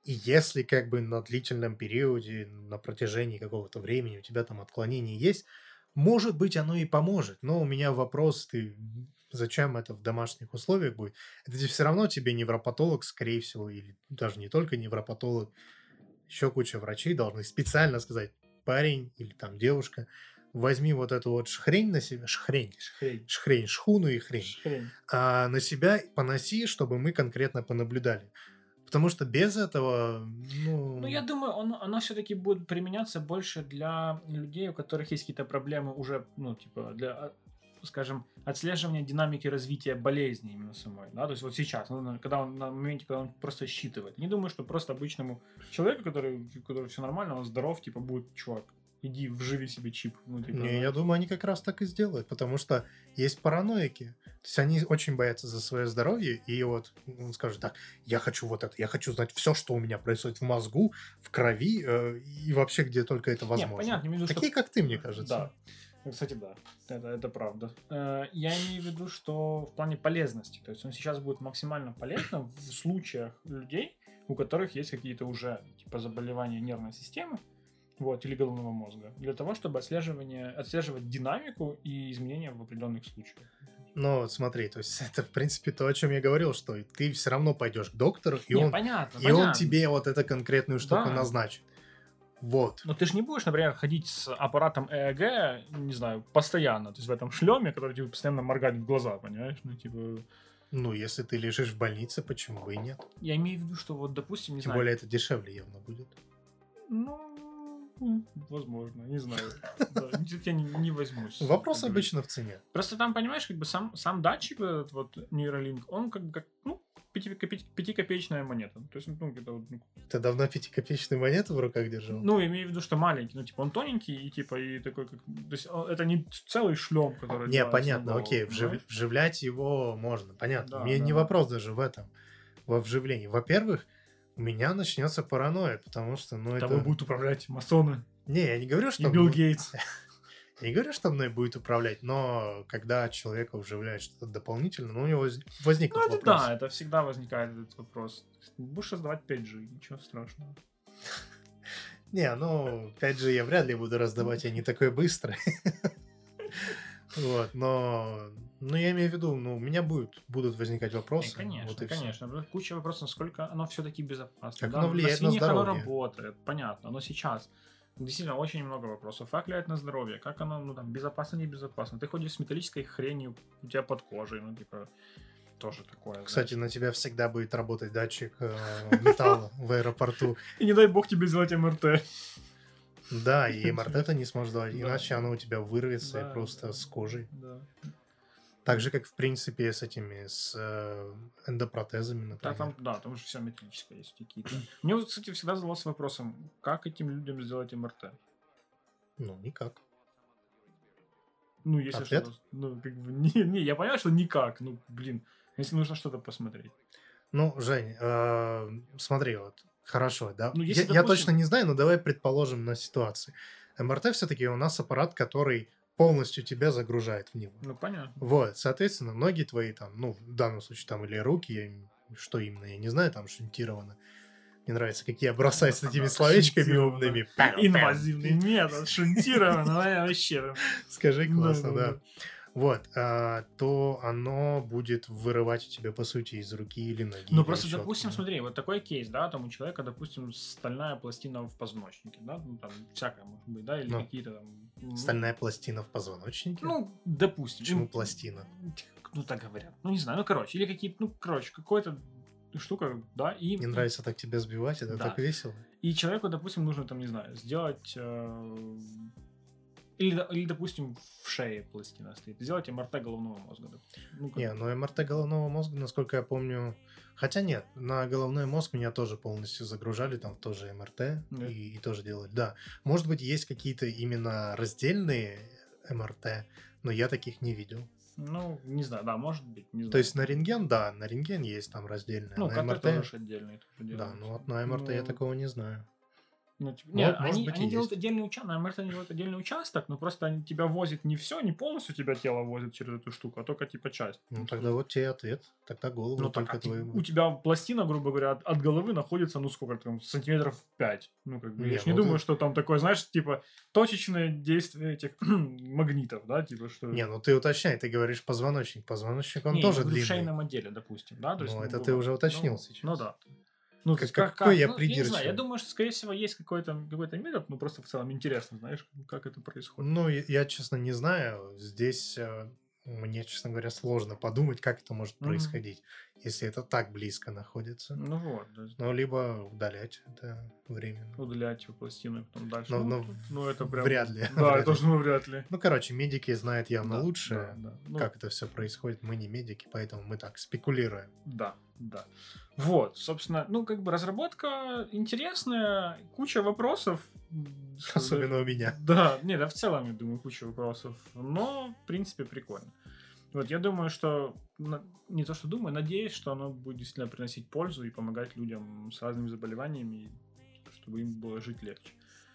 И если как бы на длительном периоде, на протяжении какого-то времени у тебя там отклонение есть, может быть, оно и поможет. Но у меня вопрос, ты зачем это в домашних условиях будет? Это все равно тебе невропатолог, скорее всего, или даже не только невропатолог, еще куча врачей должны специально сказать: парень или там девушка, возьми вот эту вот шхрень на себя, шхрень, Шхрень. шхрень, шхуну и хрень, Шхрень. а на себя поноси, чтобы мы конкретно понаблюдали. Потому что без этого, ну... Ну, я думаю, он, она все-таки будет применяться больше для людей, у которых есть какие-то проблемы уже, ну, типа, для, скажем, отслеживания динамики развития болезни именно самой, да, то есть вот сейчас, ну, когда он, на моменте, когда он просто считывает. Не думаю, что просто обычному человеку, который, у которого все нормально, он здоров, типа, будет, чувак, иди вживи себе чип. Ну, типа, Не, да. я думаю, они как раз так и сделают, потому что есть параноики. То есть они очень боятся за свое здоровье, и вот он скажет: так, я хочу вот это, я хочу знать все, что у меня происходит в мозгу, в крови э, и вообще где только это возможно. Не, понятно, имею в виду, Такие, что... как ты, мне кажется. Да. Кстати, да, это, это правда. Я имею в виду, что в плане полезности, то есть он сейчас будет максимально полезным в случаях людей, у которых есть какие-то уже типа заболевания нервной системы, вот, или головного мозга, для того, чтобы отслеживание, отслеживать динамику и изменения в определенных случаях. Но смотри, то есть это, в принципе, то, о чем я говорил, что ты все равно пойдешь к доктору, и, Не, он, понятно, и понятно. он тебе вот эту конкретную штуку Да. назначит. Вот. Но ты же не будешь, например, ходить с аппаратом ЭЭГ, не знаю, постоянно, то есть в этом шлеме, который тебе постоянно моргает в глаза, понимаешь? Ну, типа... Ну, если ты лежишь в больнице, почему бы и нет? Я имею в виду, что вот, допустим, не Тем знаю... более это дешевле явно будет. Ну, возможно, не знаю. Тут я не возьмусь. Вопрос обычно в цене. Просто там, понимаешь, как бы сам, сам датчик, этот вот Neuralink, он как бы как, ну, пятикопеечная монета. То есть, ну, где-то вот... Ты давно пятикопеечную монету в руках держал? Ну, я имею в виду, что маленький. Ну, типа, он тоненький и, типа, и такой, как... То есть, это не целый шлем, который... Не, понятно, окей, вжив... вживлять его можно, понятно. Да, Мне да, не да. вопрос даже в этом, во вживлении. Во-первых, у меня начнется паранойя, потому что, ну, Тобой это... будут управлять масоны. Не, я не говорю, что... И Билл Гейтс. Я не говорю, что мной будет управлять, но когда человека вживляет что-то дополнительно, ну, у него возникнет ну, это вопрос. Да, это всегда возникает этот вопрос. Будешь создавать пять джи, ничего страшного. Не, ну, пять джи я вряд ли буду раздавать, я не такой быстрый. Вот, но... Ну, я имею в виду, ну, у меня будет, будут возникать вопросы. Конечно, вот конечно. Все. Куча вопросов, насколько оно все-таки безопасно. Как да? оно влияет на, на здоровье. Оно работает, понятно, но сейчас... Действительно, очень много вопросов. Как влияет на здоровье? Как оно, ну, там, безопасно, небезопасно? Ты ходишь с металлической хренью у тебя под кожей, ну, типа, тоже такое. Кстати, знаешь. на тебя всегда будет работать датчик э, металла в аэропорту. И не дай бог тебе сделать эм эр тэ. Да, и эм эр тэ ты не сможешь давать, иначе оно у тебя вырвется и просто с кожей. Так же, как, в принципе, с этими, с э, эндопротезами, например. Да, там, да, там же все металлическое есть какие-то. Мне, вот, кстати, всегда задавался вопросом, как этим людям сделать эм эр тэ? Ну, никак. Ну, если Ответ? что-то... Ну, как бы, не, не, я понимаю, что никак. Ну, блин, если нужно что-то посмотреть. Ну, Жень, э, смотри, вот, хорошо, да? Ну, я, если, я допустим... точно не знаю, но давай предположим на ситуации. эм эр тэ все-таки у нас аппарат, который полностью тебя загружает в него. Ну, понятно. Вот, соответственно, ноги твои там, ну, в данном случае там, или руки, я, что именно, я не знаю, там шунтировано. Мне нравится, как я бросаюсь с этими словечками умными. Инвазивный метод, шунтировано, вообще. Скажи, классно, да. Вот, а, то оно будет вырывать у тебя, по сути, из руки или ноги. Ну, просто, щетки, допустим, да. Смотри, вот такой кейс, да, там у человека, допустим, стальная пластина в позвоночнике, да, ну, там, всякое может быть, да, или ну, какие-то там... Стальная пластина в позвоночнике? Ну, допустим. Почему пластина? Ну, так говорят. Ну, не знаю, ну, короче, или какие-то, ну, короче, какой-то штука, да, и... Мне нравится так тебя сбивать, это да. так весело. И человеку, допустим, нужно, там, не знаю, сделать... Э... Или, или, допустим, в шее пластина стоит. Сделать эм эр тэ головного мозга. Ну, не, ну эм эр тэ головного мозга, насколько я помню... Хотя нет, на головной мозг меня тоже полностью загружали, там тоже эм эр тэ да. и, и тоже делали. Да, может быть, есть какие-то именно раздельные эм эр тэ, но я таких не видел. Ну, не знаю, да, может быть, не знаю. То есть на рентген, да, на рентген есть там раздельное. Ну, на как эм эр тэ тоже отдельный. Да, ну вот на эм эр тэ ну... я такого не знаю. Ну, типа, нет, может, они, может они делают отдельный участок, на МРТ они делают отдельный участок, но просто они тебя возят не все, не полностью тебя тело возят через эту штуку, а только типа часть. Ну, тогда вот тебе ответ. Тогда голову ну, только так, твою. У тебя пластина, грубо говоря, от, от головы находится, ну, сколько там, сантиметров пять. Ну, как бы, не, я ж не ну, думаю, ты... что там такое, знаешь, типа, точечное действие этих магнитов, да, типа, что... Не, ну ты уточняй, ты говоришь позвоночник. Позвоночник, он не, тоже я длинный. в шейном отделе, допустим, да? То ну, есть, это ну, ты уже уточнил ну, сейчас. Ну, да. Ну, как, как, какой как? я ну, придирчивый. Я не знаю, я думаю, что, скорее всего, есть какой-то, какой-то метод, но просто в целом интересно, знаешь, как это происходит. Ну, я, я честно, не знаю. Здесь э, мне, честно говоря, сложно подумать, как это может mm-hmm. происходить, если это так близко находится. Ну, вот. Есть... Ну, либо удалять это временно. Удалять его пластину и потом дальше. Но, ну, но ну, это прям... вряд ли. Да, вряд это ли. же ну, вряд ли. Ну, короче, медики знают явно да, лучше, да, да. Ну, как это все происходит. Мы не медики, поэтому мы так спекулируем. Да, да. Вот, собственно, ну, как бы разработка интересная, куча вопросов. Особенно у меня. Да, нет, да, в целом, я думаю, куча вопросов, но, в принципе, прикольно. Вот, я думаю, что, не то что думаю, надеюсь, что оно будет действительно приносить пользу и помогать людям с разными заболеваниями, чтобы им было жить легче.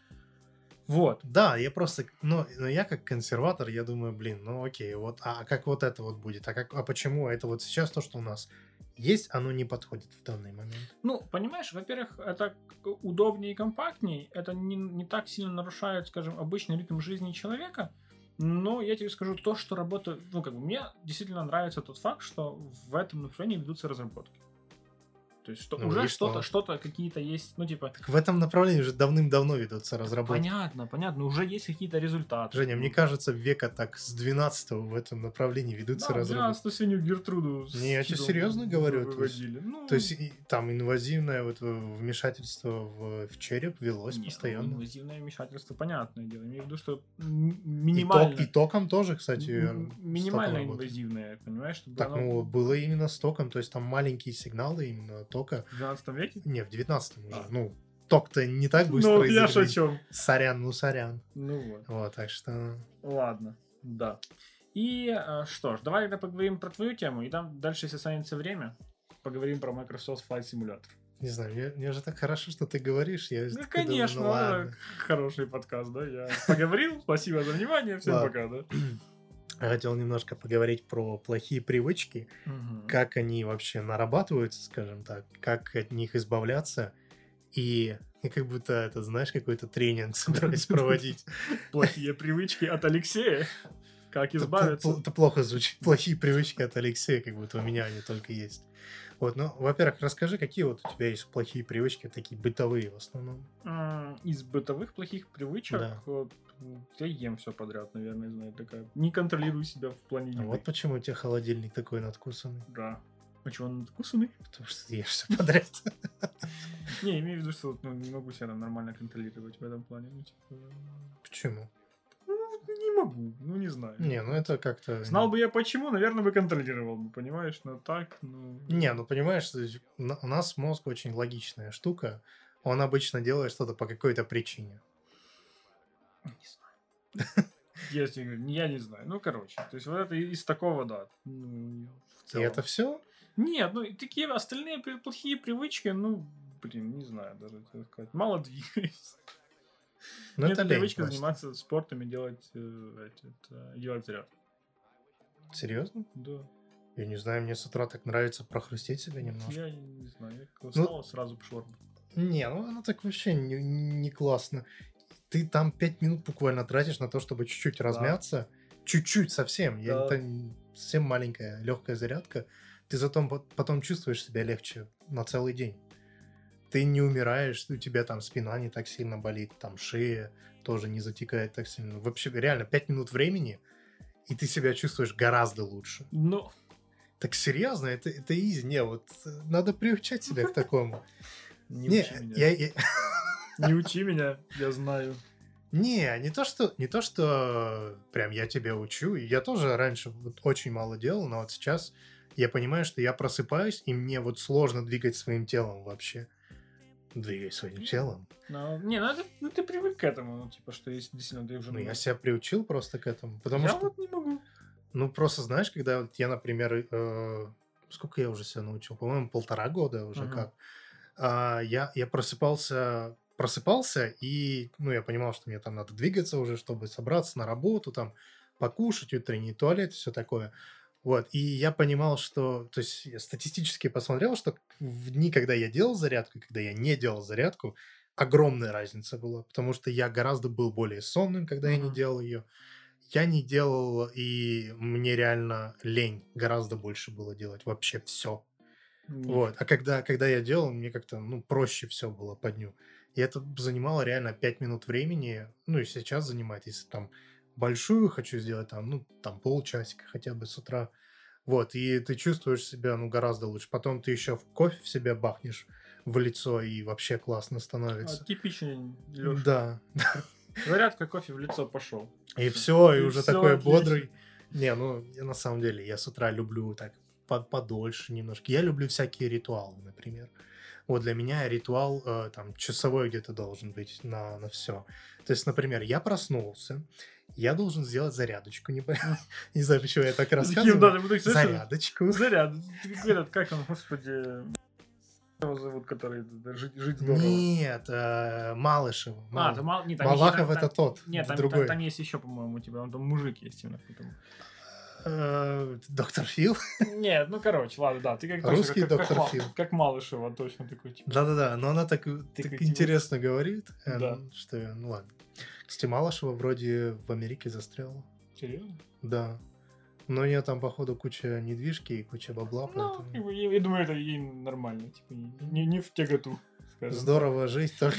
Вот. Да, я просто, ну, но я как консерватор, я думаю, блин, ну окей, вот, а как вот это вот будет, а, как, а почему это вот сейчас то, что у нас есть, оно не подходит в данный момент? Ну, понимаешь, во-первых, это удобнее и компактнее, это не, не так сильно нарушает, скажем, обычный ритм жизни человека, но я тебе скажу то, что работает, ну, как бы, мне действительно нравится тот факт, что в этом направлении ведутся разработки. То есть, что ну, уже что-то, что? что-то, какие-то есть, ну, типа... Так в этом направлении уже давным-давно ведутся разработки. Понятно, понятно, уже есть какие-то результаты. Женя, мне кажется, века так с двенадцатого в этом направлении ведутся да, разработки. Да, двенадцатую свинью Гертруду... Не, я тебе серьезно говорю. То есть, ну... то есть и, там инвазивное вот вмешательство в, в череп велось Нет, постоянно. Ну, инвазивное вмешательство, понятное дело. Имею в виду, что минимально... И, ток, и током тоже, кстати, минимально инвазивное, понимаешь? Чтобы так, оно... ну, было именно с током, то есть там маленькие сигналы именно тока. В двенадцатом веке? Не, в девятнадцатом уже. А. Ну, ток-то не так быстро ну, я ж о чем. Сорян, ну сорян. Ну вот. Вот, так что... Ладно, да. И что ж, давай тогда поговорим про твою тему, и там дальше, если останется время, поговорим про Microsoft Flight Simulator. Не знаю, мне, мне же так хорошо, что ты говоришь. Я ну, конечно, думаю, ну, хороший подкаст, да? Я поговорил, спасибо за внимание, всем пока, да? Я хотел немножко поговорить про плохие привычки, угу. как они вообще нарабатываются, скажем так, как от них избавляться, и, и как будто это, знаешь, какой-то тренинг собираюсь проводить. Плохие привычки от Алексея. Как избавиться? Это плохо звучит. Плохие привычки от Алексея, как будто у меня они только есть. Вот, ну, во-первых, расскажи, какие вот у тебя есть плохие привычки, такие бытовые в основном? Из бытовых плохих привычек да. вот, я ем все подряд, наверное, знаю, такая. Не контролирую себя в плане еды. А вот почему у тебя холодильник такой надкусанный. Да. А что, он надкусанный? Потому что ты ешь все подряд. Не, имею в виду, что не могу себя нормально контролировать в этом плане. Почему? Не могу, ну не знаю. Не, ну это как-то... Знал бы я почему, наверное, бы контролировал бы, понимаешь, но так, ну... Не, ну понимаешь, у нас мозг очень логичная штука, он обычно делает что-то по какой-то причине. Не знаю. Я тебе говорю, я не знаю. Ну, короче, то есть вот это из такого, да. Ну, и это все? Нет, ну такие остальные плохие привычки, ну, блин, не знаю даже, так сказать. Мало двигаюсь. Ну, это привычка просто. Заниматься спортом и делать, э, это, делать заряд. Серьезно? Да. Я не знаю, мне с утра так нравится прохрустеть себя немножко. Я не знаю, я снова ну, сразу пошел. Не, ну оно так вообще не, не классно. Ты там пять минут буквально тратишь на то, чтобы чуть-чуть размяться. Да. Чуть-чуть совсем. Да. Это совсем маленькая, легкая зарядка. Ты зато потом чувствуешь себя легче на целый день. Ты не умираешь, у тебя там спина не так сильно болит, там шея тоже не затекает так сильно. Вообще, реально, пять минут времени, и ты себя чувствуешь гораздо лучше. Ну... Так серьезно, это, это изи. Не, вот надо приучать себя к такому. Не учи меня. Не учи меня, я знаю. Не, не то, что, не то, что прям я тебя учу. Я тоже раньше вот очень мало делал, но вот сейчас я понимаю, что я просыпаюсь, и мне вот сложно двигать своим телом вообще. Двигай своим телом. Ну, не, ну, это, ну ты привык к этому, ну, типа, что если действительно ты уже... Ну, я себя приучил просто к этому, потому я что... вот не могу. Ну, просто знаешь, когда вот я, например, э, сколько я уже себя научил? По-моему, полтора года уже uh-huh. как. А, я, я просыпался просыпался, и, ну, я понимал, что мне там надо двигаться уже, чтобы собраться на работу, там, покушать, утренний туалет, все такое. Вот, и я понимал, что, то есть я статистически посмотрел, что в дни, когда я делал зарядку, и когда я не делал зарядку, огромная разница была, потому что я гораздо был более сонным, когда я не Мгм. делал ее. Я не делал, и мне реально лень гораздо больше было делать вообще все. Нет. Вот. А когда, когда я делал, мне как-то, ну, проще все было по дню. И это занимало реально пять минут времени. Ну, и сейчас занимает, если там большую хочу сделать, там, ну, там полчасика хотя бы с утра. Вот, и ты чувствуешь себя, ну, гораздо лучше. Потом ты еще в кофе в себя бахнешь в лицо, и вообще классно А, становится. типичный Леша. Да. Зарядка, кофе в лицо пошел. И все, и И уже всё такой отлично. бодрый. Не, ну, я на самом деле, я с утра люблю так по- подольше немножко. Я люблю всякие ритуалы, например. Вот для меня ритуал э, там часовой где-то должен быть на, на все. То есть, например, я проснулся, я должен сделать зарядочку. Не, по- не знаю, почему я так Таким, рассказываю. да, ты слышишь? Зарядочку. Заряд. Ты как этот, как он, господи, его зовут, который жить, жить здорово. Нет, э, Малышева. А, Мал- ты мал... Нет, там еще Малахов там- это тот, Нет, там, другой. там, там есть еще, по-моему, у тебя, он там мужик есть именно. Поэтому. Э, Доктор Фил. Нет, ну короче, ладно, да, ты как Русский точно, как, доктор как, Фил. Мал- как Малышева, точно такой типа. Да-да-да, но она так, так типа- интересно говорит, э, Да. что, ну ладно. Кстати, Малышева вроде в Америке застряла. Серьезно? Да. Но у нее там, походу, куча недвижки и куча бабла, Ну, поэтому... как бы, я, я думаю, это ей нормально, типа, не, не в тяготу, скажем. Здорово жить, только...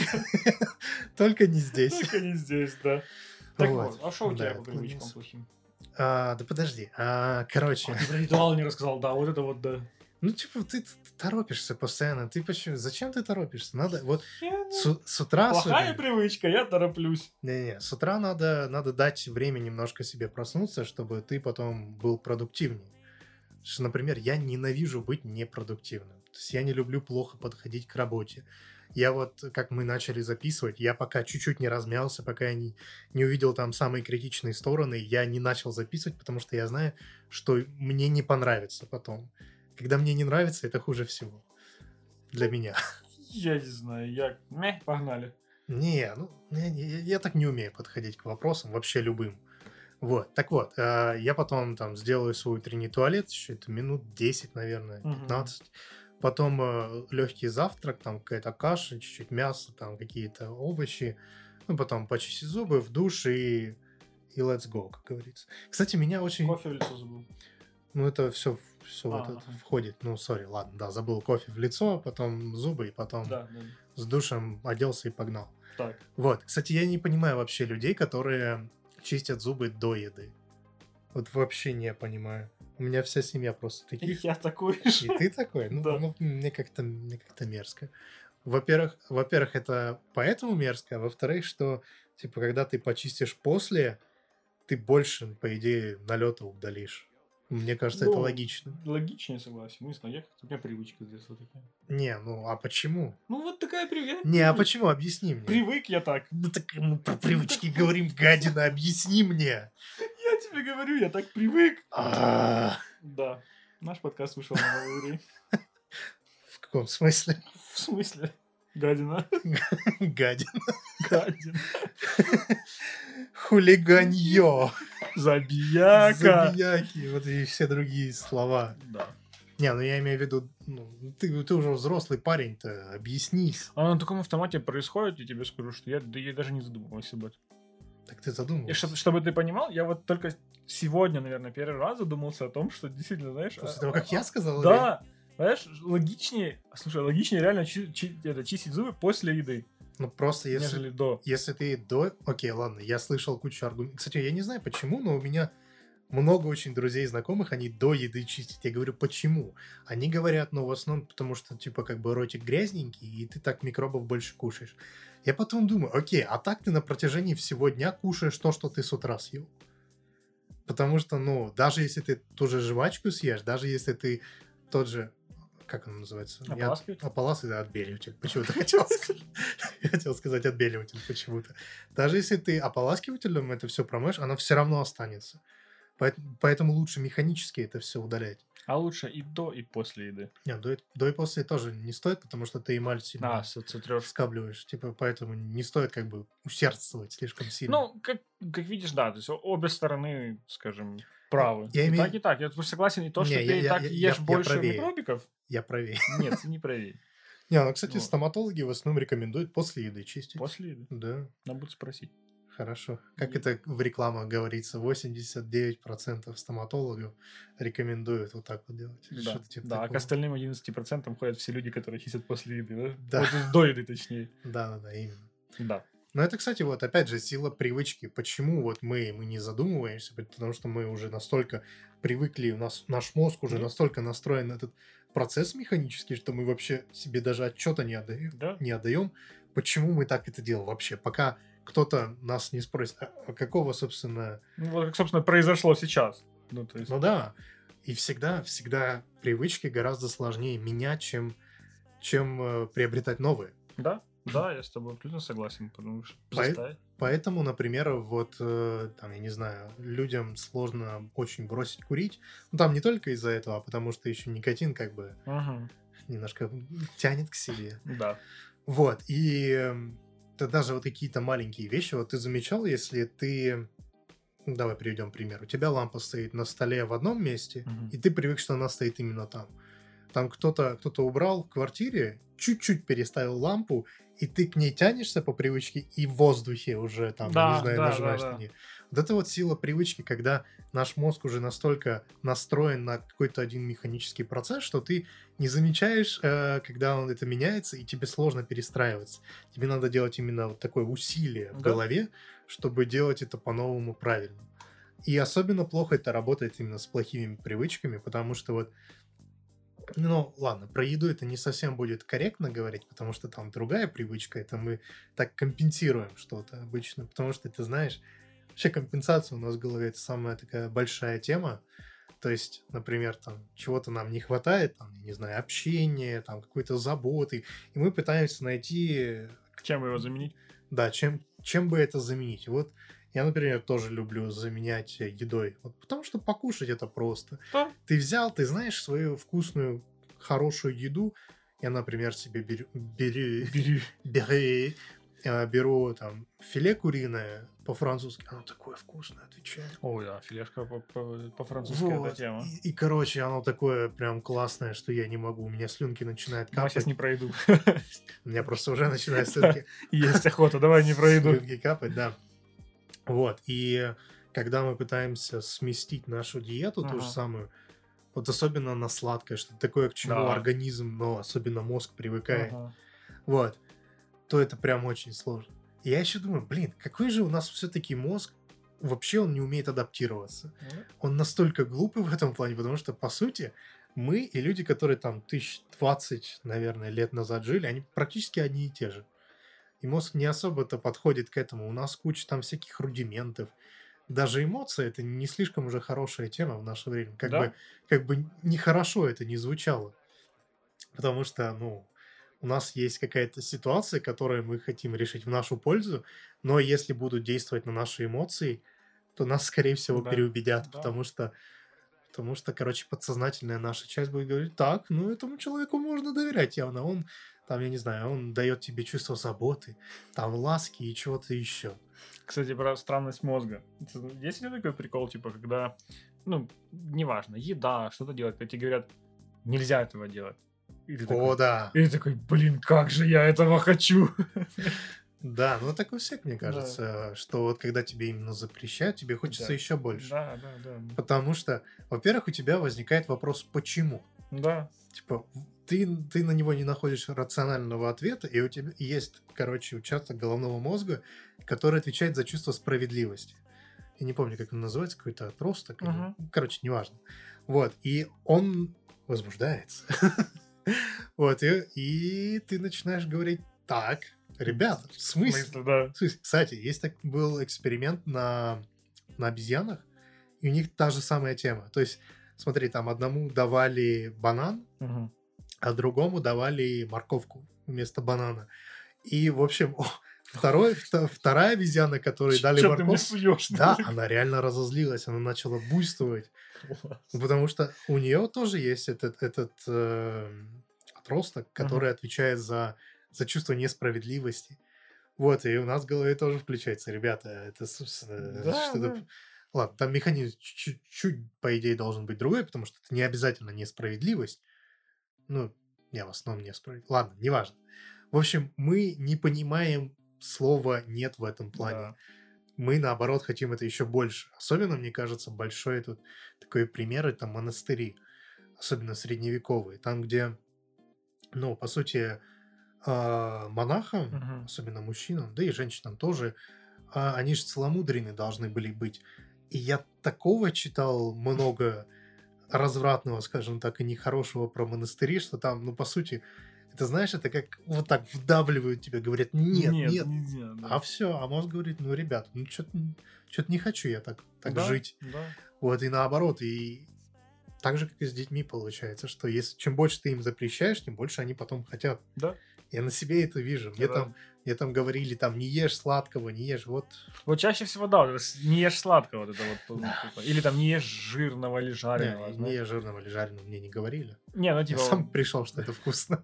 только не здесь. Только не здесь, да. Так Вот. вот, а что у Да, тебя по привычкам отклонился. плохим? А, да подожди, а, короче... А, ты про ритуал не рассказал, да, вот это вот, да. Ну, типа, ты, ты торопишься постоянно. Ты почему? Зачем ты торопишься? Надо вот Я- с, с утра... Плохая особенно- привычка, я тороплюсь. Не-не, с утра надо, надо дать время немножко себе проснуться, чтобы ты потом был продуктивнее. Что, например, я ненавижу быть непродуктивным. То есть я не люблю плохо подходить к работе. Я вот, как мы начали записывать, я пока чуть-чуть не размялся, пока я не, не увидел там самые критичные стороны, я не начал записывать, потому что я знаю, что мне не понравится потом. Когда мне не нравится, это хуже всего. Для меня. Я не знаю, я... Мeh, погнали. Не, ну, я, я- я так не умею подходить к вопросам, вообще любым. Вот, так вот, э, я потом там сделаю свой утренний туалет, еще это минут десять, наверное, Мгм. пятнадцать. Потом легкий завтрак, там какая-то каша, чуть-чуть мяса, там какие-то овощи. Ну, потом почистить зубы, в душ и, и let's go, как говорится. Кстати, меня очень... Кофе в лицо забыл. Ну, это все, все А, в это ага. входит. Ну, сори, ладно, да, забыл кофе в лицо, потом зубы, и потом Да, да. с душем оделся и погнал. Так. Вот, кстати, я не понимаю вообще людей, которые чистят зубы до еды. Вот вообще не понимаю. У меня вся семья просто И таких. я такой И же. ты такой? Ну, Да. ну, мне как-то мне как-то мерзко. Во-первых, во-первых, это поэтому мерзко, а во-вторых, что типа когда ты почистишь после, ты больше, по идее, налета удалишь. Мне кажется, это Ну, логично. Логичнее, согласен. Не знаю, я как-то, у меня привычка с детства такая. Не, ну а почему? Ну, вот такая привычка. Не, а почему? Объясни мне. Привык я так. Ну так мы про привычки говорим, гадина, объясни мне. Я тебе говорю, я так привык. А, Да. Наш подкаст вышел на новый уровень. В каком смысле? В смысле? Гадина. Гадина. Гадина. Хулиганье. Забияка. Забияки. Вот и все другие слова. Да. Не, ну я имею в виду, ну, ты, ты уже взрослый парень-то, объяснись. А на таком автомате происходит, я тебе скажу, что я, да я даже не задумывался об этом. Так ты И задумался. чтобы, чтобы ты понимал, я вот только сегодня, наверное, первый раз задумался о том, что действительно, знаешь... После а- того, как я сказал? Да, знаешь, логичнее, слушай, логичнее реально чи- чи- это, чистить зубы после еды, или- Ну просто если, нежели до. если ты до... Окей, ладно, я слышал кучу аргументов. Кстати, я не знаю почему, но у меня много очень друзей и знакомых, они до еды чистят. Я говорю, почему? Они говорят, ну, в основном, потому что, типа, как бы ротик грязненький, и ты так микробов больше кушаешь. Я потом думаю, окей, а так ты на протяжении всего дня кушаешь то, что ты с утра съел. Потому что, ну, даже если ты ту же жвачку съешь, даже если ты тот же... Как он называется? Я- Ополаскиватель? Ополаскиватель, да, отбеливатель. Почему-то хотел сказать. Я хотел сказать отбеливатель почему-то. Даже если ты ополаскивателем это все промоешь, оно все равно останется. Поэтому, поэтому лучше механически это все удалять. А лучше и до, и после еды. Нет, до, до и после тоже не стоит, потому что ты эмаль сильно А, сотрешь. скабливаешь. Типа, поэтому не стоит как бы усердствовать слишком сильно. Ну, как, как видишь, да, то есть обе стороны, скажем, правы. Я и имею- так, и так. Я согласен, и то, Не, что я- ты и я- так я- ешь я больше правее. микробиков. Я правее. Нет, ты не правее. Не, ну, кстати, Вот. стоматологи в основном рекомендуют после еды чистить. После еды. Да, Надо будет спросить. хорошо. Как Е- это в рекламах говорится, восемьдесят девять процентов стоматологов рекомендуют вот так вот делать. Да, Что-то типа да, а к такого. остальным одиннадцати процентам ходят все люди, которые чистят после еды, да? Да. Вот до еды, точнее. Да-да-да, именно. Да. Но это, кстати, вот опять же сила привычки. Почему вот мы, мы не задумываемся? Потому что мы уже настолько привыкли, у нас наш мозг уже Мгм. настолько настроен на этот процесс механический, что мы вообще себе даже отчета не отдаем, Да. не отдаем, почему мы так это делаем вообще. Пока кто-то нас не спросит, а, а какого, собственно... Ну, вот как, собственно, произошло сейчас. Ну, то есть... Ну да, и всегда, всегда привычки гораздо сложнее менять, чем, чем э, приобретать новые. Да, да, я с тобой абсолютно согласен, потому что По- заставить. Поэтому, например, вот, э, там, я не знаю, людям сложно очень бросить курить. Ну, там не только из-за этого, а потому что еще никотин как бы Мгм. немножко тянет к себе. Да. Вот, и э, это даже вот какие-то маленькие вещи. Вот ты замечал, если ты... ну, давай приведем пример. У тебя лампа стоит на столе в одном месте, Мгм. и ты привык, что она стоит именно там. Там кто-то кто убрал в квартире, чуть-чуть переставил лампу, и ты к ней тянешься по привычке, и в воздухе уже там, Да, я не знаю, да, нажимаешь да, на да. нее. Вот это вот сила привычки, когда наш мозг уже настолько настроен на какой-то один механический процесс, что ты не замечаешь, э, когда он это меняется, и тебе сложно перестраиваться. Тебе надо делать именно вот такое усилие в Да. голове, чтобы делать это по-новому правильно. И особенно плохо это работает именно с плохими привычками, потому что вот ну, ладно, про еду это не совсем будет корректно говорить, потому что там другая привычка, это мы так компенсируем что-то обычно, потому что ты знаешь, вообще компенсация у нас в голове это самая такая большая тема, то есть, например, там чего-то нам не хватает, там, я не знаю, общения, там какой-то заботы, и мы пытаемся найти, Чем его заменить? да, чем, чем бы это заменить. Вот я, например, тоже люблю заменять э, едой, вот потому что покушать это просто. Да. Ты взял, ты знаешь свою вкусную, хорошую еду. Я, например, себе беру, беру, Бери. беру, э, беру там филе куриное по-французски. Оно такое вкусное, отвечаю. Ой, да, филешка по- по- по-французски это Вот. тема. И, и, короче, оно такое прям классное, что я не могу. У меня слюнки начинают Давай сейчас капать. не про еду. У меня просто уже начинают слюнки, Есть охота, давай не про еду. слюнки капать, да. Вот. И когда мы пытаемся сместить нашу диету, ту же Ага. самую, вот особенно на сладкое, что такое, к чему Да. организм, но особенно мозг привыкает, Ага. вот, то это прям очень сложно. И я еще думаю, блин, какой же у нас все-таки мозг, вообще он не умеет адаптироваться. Ну, Он настолько глупый в этом плане, потому что, по сути, мы и люди, которые там тысяч двадцать, наверное, лет назад жили, они практически одни и те же. И мозг не особо-то подходит к этому. У нас куча там всяких рудиментов. Даже эмоции — это не слишком уже хорошая тема в наше время. Как Да. бы, как бы нехорошо это не звучало. Потому что, ну, у нас есть какая-то ситуация, которую мы хотим решить в нашу пользу, но если будут действовать на наши эмоции, то нас, скорее всего, Да. переубедят, Да. потому что, потому что, короче, подсознательная наша часть будет говорить, так, ну, этому человеку можно доверять явно, он, там, я не знаю, он дает тебе чувство заботы, там, ласки и чего-то еще. Кстати, про странность мозга. Есть ли такой прикол, типа, когда, ну, неважно, еда, что-то делать, когда тебе говорят, нельзя этого делать. И ты О, такой, да, и ты такой, блин, как же я этого хочу. да, ну, так у всех, мне кажется, что вот когда тебе именно запрещают, тебе хочется Да. еще больше. Да, да, да. Потому что, во-первых, у тебя возникает вопрос, почему? Да. Типа, ты, ты на него не находишь рационального ответа, и у тебя есть, короче, участок головного мозга, который отвечает за чувство справедливости. Я не помню, как он называется, какой-то отросток. или- Мгм. Короче, неважно. Вот, и он возбуждается. Вот, и, и ты начинаешь говорить, так, ребята, в В смысле? смысле, да. В смысле? Кстати, есть так, был эксперимент на, на обезьянах, и у них та же самая тема. То есть, смотри, там одному давали банан, Мгм. а другому давали морковку вместо банана. И, в общем, Второй, вто- вторая обезьяна, которой дали Чё ты мне морковь, суёшь? да, она реально разозлилась, она начала буйствовать. Ну, потому что у нее тоже есть этот, этот э, отросток, который Мгм. отвечает за, за чувство несправедливости. Вот, и у нас в голове тоже включается, ребята, это, собственно, Да, что-то... да. Ладно, там механизм чуть-чуть, по идее, должен быть другой, потому что это не обязательно несправедливость. Ну, не, в основном несправедливость. Ладно, неважно. В общем, мы не понимаем слова «нет» в этом плане. Да. Мы, наоборот, хотим это еще больше. Особенно, мне кажется, большой тут такой пример — это монастыри, особенно средневековые. Там, где, ну, по сути, а, монахам, Мгм. особенно мужчинам, да и женщинам тоже, а, они же целомудрены должны были быть. И я такого читал много развратного, скажем так, и нехорошего про монастыри, что там, ну, по сути, это, знаешь, это как вот так вдавливают тебя, говорят, нет, Нет, нет, нельзя, да. а все, а мозг говорит, ну, ребят, ну, что-то что-то не хочу я так, так Да, жить. да. Вот, и наоборот, и так же, как и с детьми получается, что если чем больше ты им запрещаешь, тем больше они потом хотят. Да. Я на себе это вижу. Мне Это- там, мне там говорили, там, не ешь сладкого, не ешь, вот. Вот чаще всего, да, вот это с- не ешь сладкого, вот это вот. ну, Да. типа, или там не ешь жирного или Не, жареного. не знаешь. ешь жирного или жареного, мне не говорили. Не, ну Я типа, сам пришел, что это вкусно.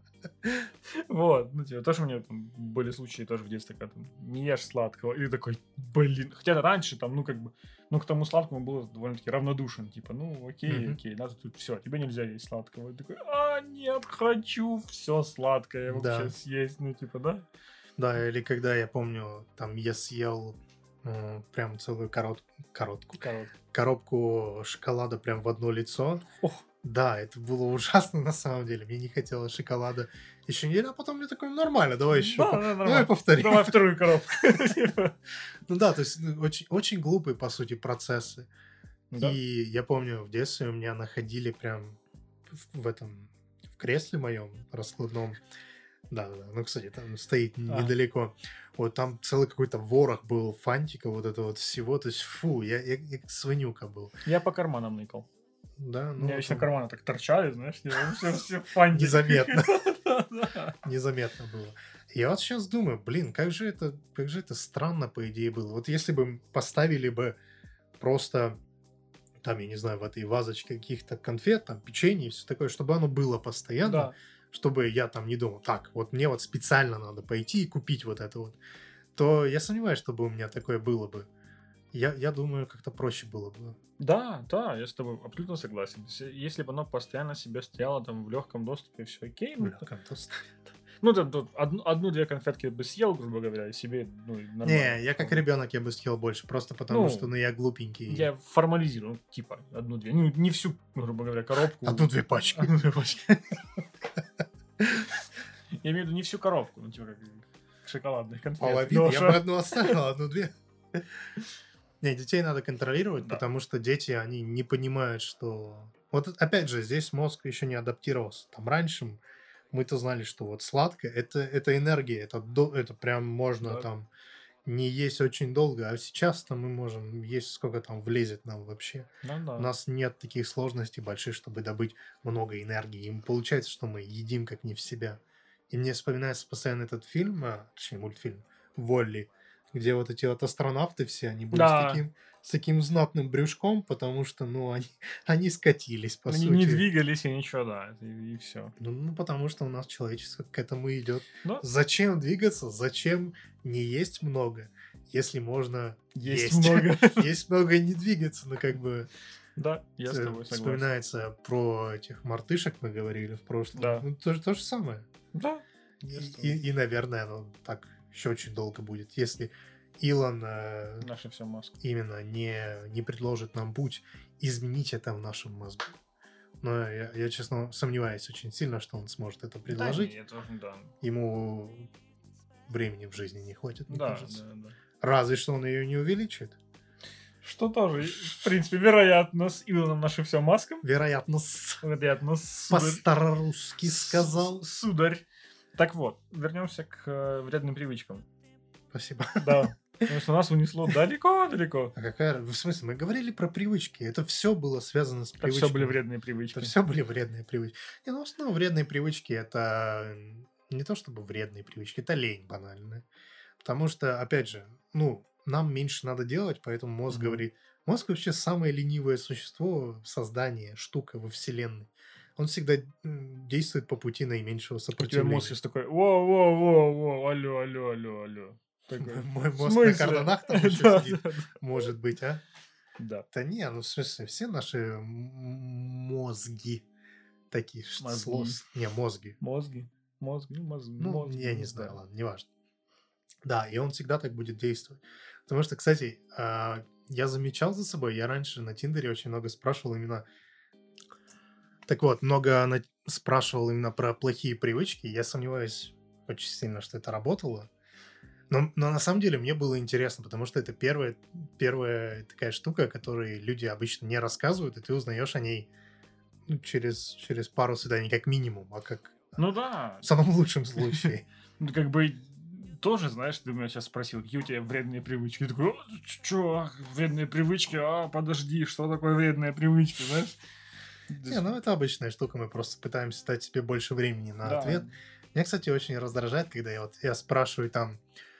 вот, ну типа, тоже у меня там были случаи тоже в детстве, когда там не ешь сладкого, или такой, блин, хотя раньше там, ну как бы, ну к тому сладкому был довольно-таки равнодушен, типа, ну окей, Мгм. окей, надо тут все, тебе нельзя есть сладкого. И такой, а нет, хочу все сладкое вообще Да. съесть, ну типа, да? Да, или когда я помню, там я съел э, прям целую корот... коротку, Корот. коробку шоколада прям в одно лицо. Ох, Да, это было ужасно на самом деле. Мне не хотелось шоколада еще неделю, а потом мне такой, нормально, давай еще, да, по- да, давай нормально. повторим. Давай вторую коробку. Типа. Ну да, то есть ну, очень, очень глупые, по сути, процессы. Да. И я помню, в детстве у меня находили прям в, в этом, в кресле моем раскладном. Да, да, да. Ну, кстати, там стоит А. недалеко. Вот там целый какой-то ворох был фантика, вот это вот всего. То есть, фу, я, я, я как свинюка был. Я по карманам ныкал. Да, У ну, меня вечно там карманы так торчали, знаешь, все, все фантики. Незаметно. Да-да. незаметно было. Я вот сейчас думаю, блин, как же это, как же это странно, по идее, было. Вот если бы поставили бы просто там, я не знаю, в этой вазочке каких-то конфет, там, печенье и все такое, чтобы оно было постоянно, Да. чтобы я там не думал, так, вот мне вот специально надо пойти и купить вот это вот, то я сомневаюсь, чтобы у меня такое было бы. Я, я думаю, как-то проще было бы. Да, да, я с тобой абсолютно согласен. То есть, Если бы оно постоянно себе стояло там в легком доступе, все окей. Ну, Бля, то- как-то с- ну там, тут одну- одну-две конфетки бы съел, грубо говоря, и себе ну, и нормально. Не, я как ребенок я бы съел больше, просто потому Ну, что, ну, я глупенький. Я формализирую, ну, типа, одну-две. Ну, не всю, грубо говоря, коробку. Одну-две пачки. Одну-две пачки. Я имею в виду не всю коробку, ну, типа, как шоколадных конфет. Половину, я Лёша. бы одну оставил, одну-две. Не, детей надо контролировать, Да. потому что дети, они не понимают, что... Вот опять же, здесь мозг еще не адаптировался. Там раньше мы-то знали, что вот сладкое это, это энергия, это, до- это прям можно Да. там не есть очень долго, а сейчас-то мы можем есть сколько там влезет нам вообще. Ну да. У нас нет таких сложностей больших, чтобы добыть много энергии. И получается, что мы едим как не в себя. И мне вспоминается постоянно этот фильм, а, точнее мультфильм «Волли», где вот эти вот астронавты все, они были Да. с, таким, с таким знатным брюшком, потому что, ну, они, они скатились, по Они сути. не двигались и ничего, да, и, все. Ну, ну, потому что у нас человечество к этому идет. Да. Зачем двигаться? Зачем не есть много, если можно Есть есть много. Есть много и не двигаться, ну, как бы... Да, я с Э, тобой согласен. Вспоминается про этих мартышек, мы говорили в прошлом. Да. Ну, то, же- то же самое. Да. И, Я с тобой. и- и, наверное, оно так еще очень долго будет. Если Илон э, Наше все мозг. именно не, не предложит нам путь изменить это в нашем мозгу. Но я, я, честно, сомневаюсь очень сильно, что он сможет это предложить. Да, не, это, да. Ему времени в жизни не хватит, мне Да, кажется. да, да. Разве что он ее не увеличит. Что тоже, в принципе, вероятно, с Илоном нашим все маском. Вероятно, с... Вероятно, сударь. по-старорусски сказал. С- Сударь. Так вот, вернемся к э, вредным привычкам. Спасибо. Да. Потому что нас унесло далеко-далеко. А какая... В смысле, мы говорили про привычки. Это все было связано с Так привычками. все были вредные привычки. Это все были вредные привычки. Не, ну, в основном вредные привычки — это не то чтобы вредные привычки, это лень банальная. Потому что, опять же, ну, нам меньше надо делать, поэтому мозг Мгм. говорит... Мозг вообще самое ленивое существо в создании, штука во Вселенной. Он всегда м, действует по пути наименьшего У тебя мозг сопротивления. сейчас такой, во-во-во-во, алло, алло, алло, алло. Такой, Мой в мозг на смысле? карданах там еще Да, сидит, да, да. может быть, а? Да, Да не, ну в смысле, все наши м- мозги такие, ш- мозги, слос, не, мозги. мозги, мозги, ну, моз- Ну, мозги, я не не знаю, знаю. ладно, неважно. Да, и он всегда так будет действовать. Потому что, кстати, а, я замечал за собой, я раньше на Тиндере очень много спрашивал именно... Так вот, много на- спрашивал именно про плохие привычки. Я сомневаюсь очень сильно, что это работало. Но, но на самом деле мне было интересно, потому что это первая, первая такая штука, о которой люди обычно не рассказывают, и ты узнаешь о ней ну, через, через пару свиданий как минимум, а как Ну да, в самом лучшем случае. ну как бы тоже, знаешь, ты меня сейчас спросил, какие у тебя вредные привычки. Я такой, «О, чё, вредные привычки? А, подожди, что такое вредные привычки, знаешь? Не, ну это обычная штука, мы просто пытаемся дать себе больше времени на Да, ответ. Меня, кстати, очень раздражает, когда я вот я спрашиваю там,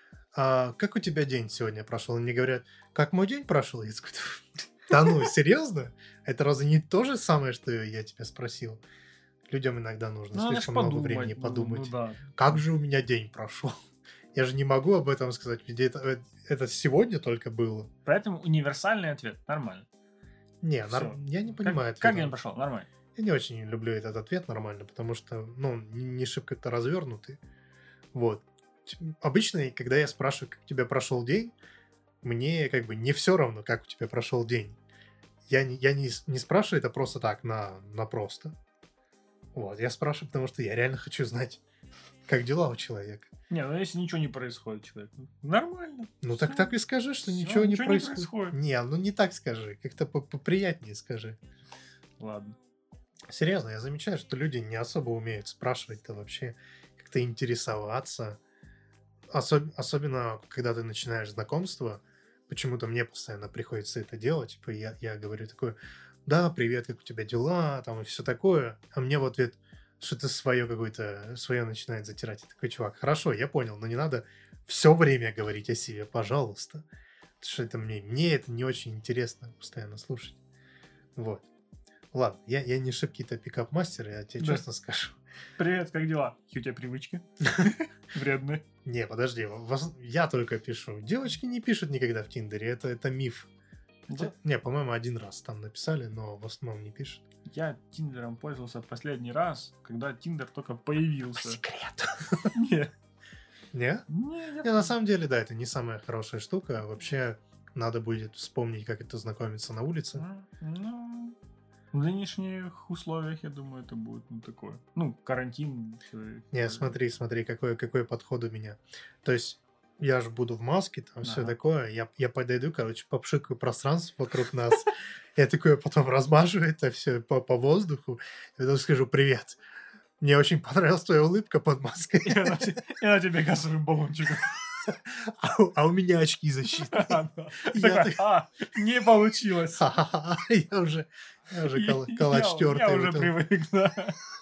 а как у тебя день сегодня прошел? И мне говорят, как мой день прошел? Я такой, да ну, серьезно? Это разве не то же самое, что я тебя спросил? Людям иногда нужно ну надо ж слишком много времени подумать, ну, ну подумать. да. Как же у меня день прошел? Я же не могу об этом сказать, ведь это, э, это сегодня только было. Поэтому универсальный ответ, нормально. Не, Всё. нар- я не Как, понимаю как ответа. день прошел? Нормально. Я не очень люблю этот ответ нормально, потому что, ну, он не не шибко-то развернутый. Вот. Т- Обычно, когда я спрашиваю, как у тебя прошел день, мне как бы не все равно, как у тебя прошел день. Я не, я не, с- не спрашиваю это просто так, на, на просто. Вот. Я спрашиваю, потому что я реально хочу знать, как дела у человека. Не, ну если ничего не происходит, человек, ну, нормально. Ну Всё. так так и скажи, что Всё, ничего не ничего не происходит. происходит. Не, ну не так скажи, как-то по- поприятнее скажи. Ладно. Серьезно, я замечаю, что люди не особо умеют спрашивать-то вообще, как-то интересоваться. Особ- особенно, когда ты начинаешь знакомство, почему-то мне постоянно приходится это делать. Типа я, я говорю такое, да, привет, как у тебя дела, там и все такое. А мне в ответ что-то свое какое-то, свое начинает затирать. Я такой, чувак, хорошо, я понял, но не надо все время говорить о себе, пожалуйста. Потому что это мне, мне это не очень интересно постоянно слушать. Вот. Ладно, я, я не шибкий-то пикап-мастер, я тебе Да. честно скажу. Привет, как дела? Какие у тебя привычки? Вредные. Не, подожди, в ос- я только пишу. Девочки не пишут никогда в Тиндере, это, это миф. Хотя- Да. Не, по-моему, один раз там написали, но в основном не пишут. Я Тиндером пользовался в последний раз, когда Тиндер только появился. секрету. Не, Не? не, Не, я... на самом деле, да, это не самая хорошая штука. Вообще, надо будет вспомнить, как это знакомиться на улице. Ну, в нынешних условиях, я думаю, это будет ну такое. Ну, карантин. всё, Не, э, смотри, смотри, какой, какой подход у меня. То есть, я же буду в маске, там все Ага. такое. Я, я подойду, короче, попшикаю пространство вокруг нас. Я такое потом размажу это все по, по воздуху. И потом скажу привет. Мне очень понравилась твоя улыбка под маской. И она те- и она тебе газовым баллончиком. А у, а у меня очки защитные. Да. Я Такой, так- а, не получилось. Ха-ха-ха, Я уже, я уже кал- калач Я- тёртый. Я в уже этом. привык, да.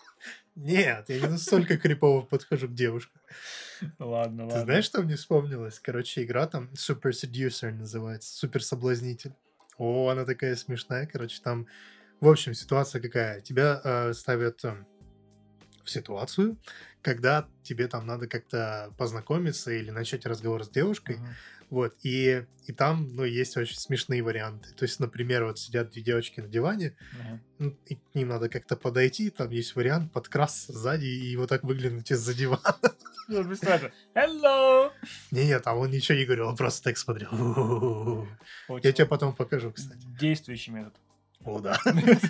Нет, я не настолько крипово подхожу к девушкам. Ладно, Ты ладно. знаешь, что мне вспомнилось? Короче, игра там Super Seducer называется. Супер соблазнитель. О, она такая смешная. Короче, там... В общем, ситуация какая? Тебя э, ставят э, в ситуацию, когда тебе там надо как-то познакомиться или начать разговор с девушкой. Ага. Вот, и, и там, ну, есть очень смешные варианты. То есть, например, вот сидят две девочки на диване, Ага. ну, и к ним надо как-то подойти, там есть вариант подкрасться сзади и вот так выглянуть из-за дивана. Ну, представляешь, hello! Не-не, там он ничего не говорил, он просто так смотрел. Я Очень тебе потом покажу, кстати. Действующий метод. О, да.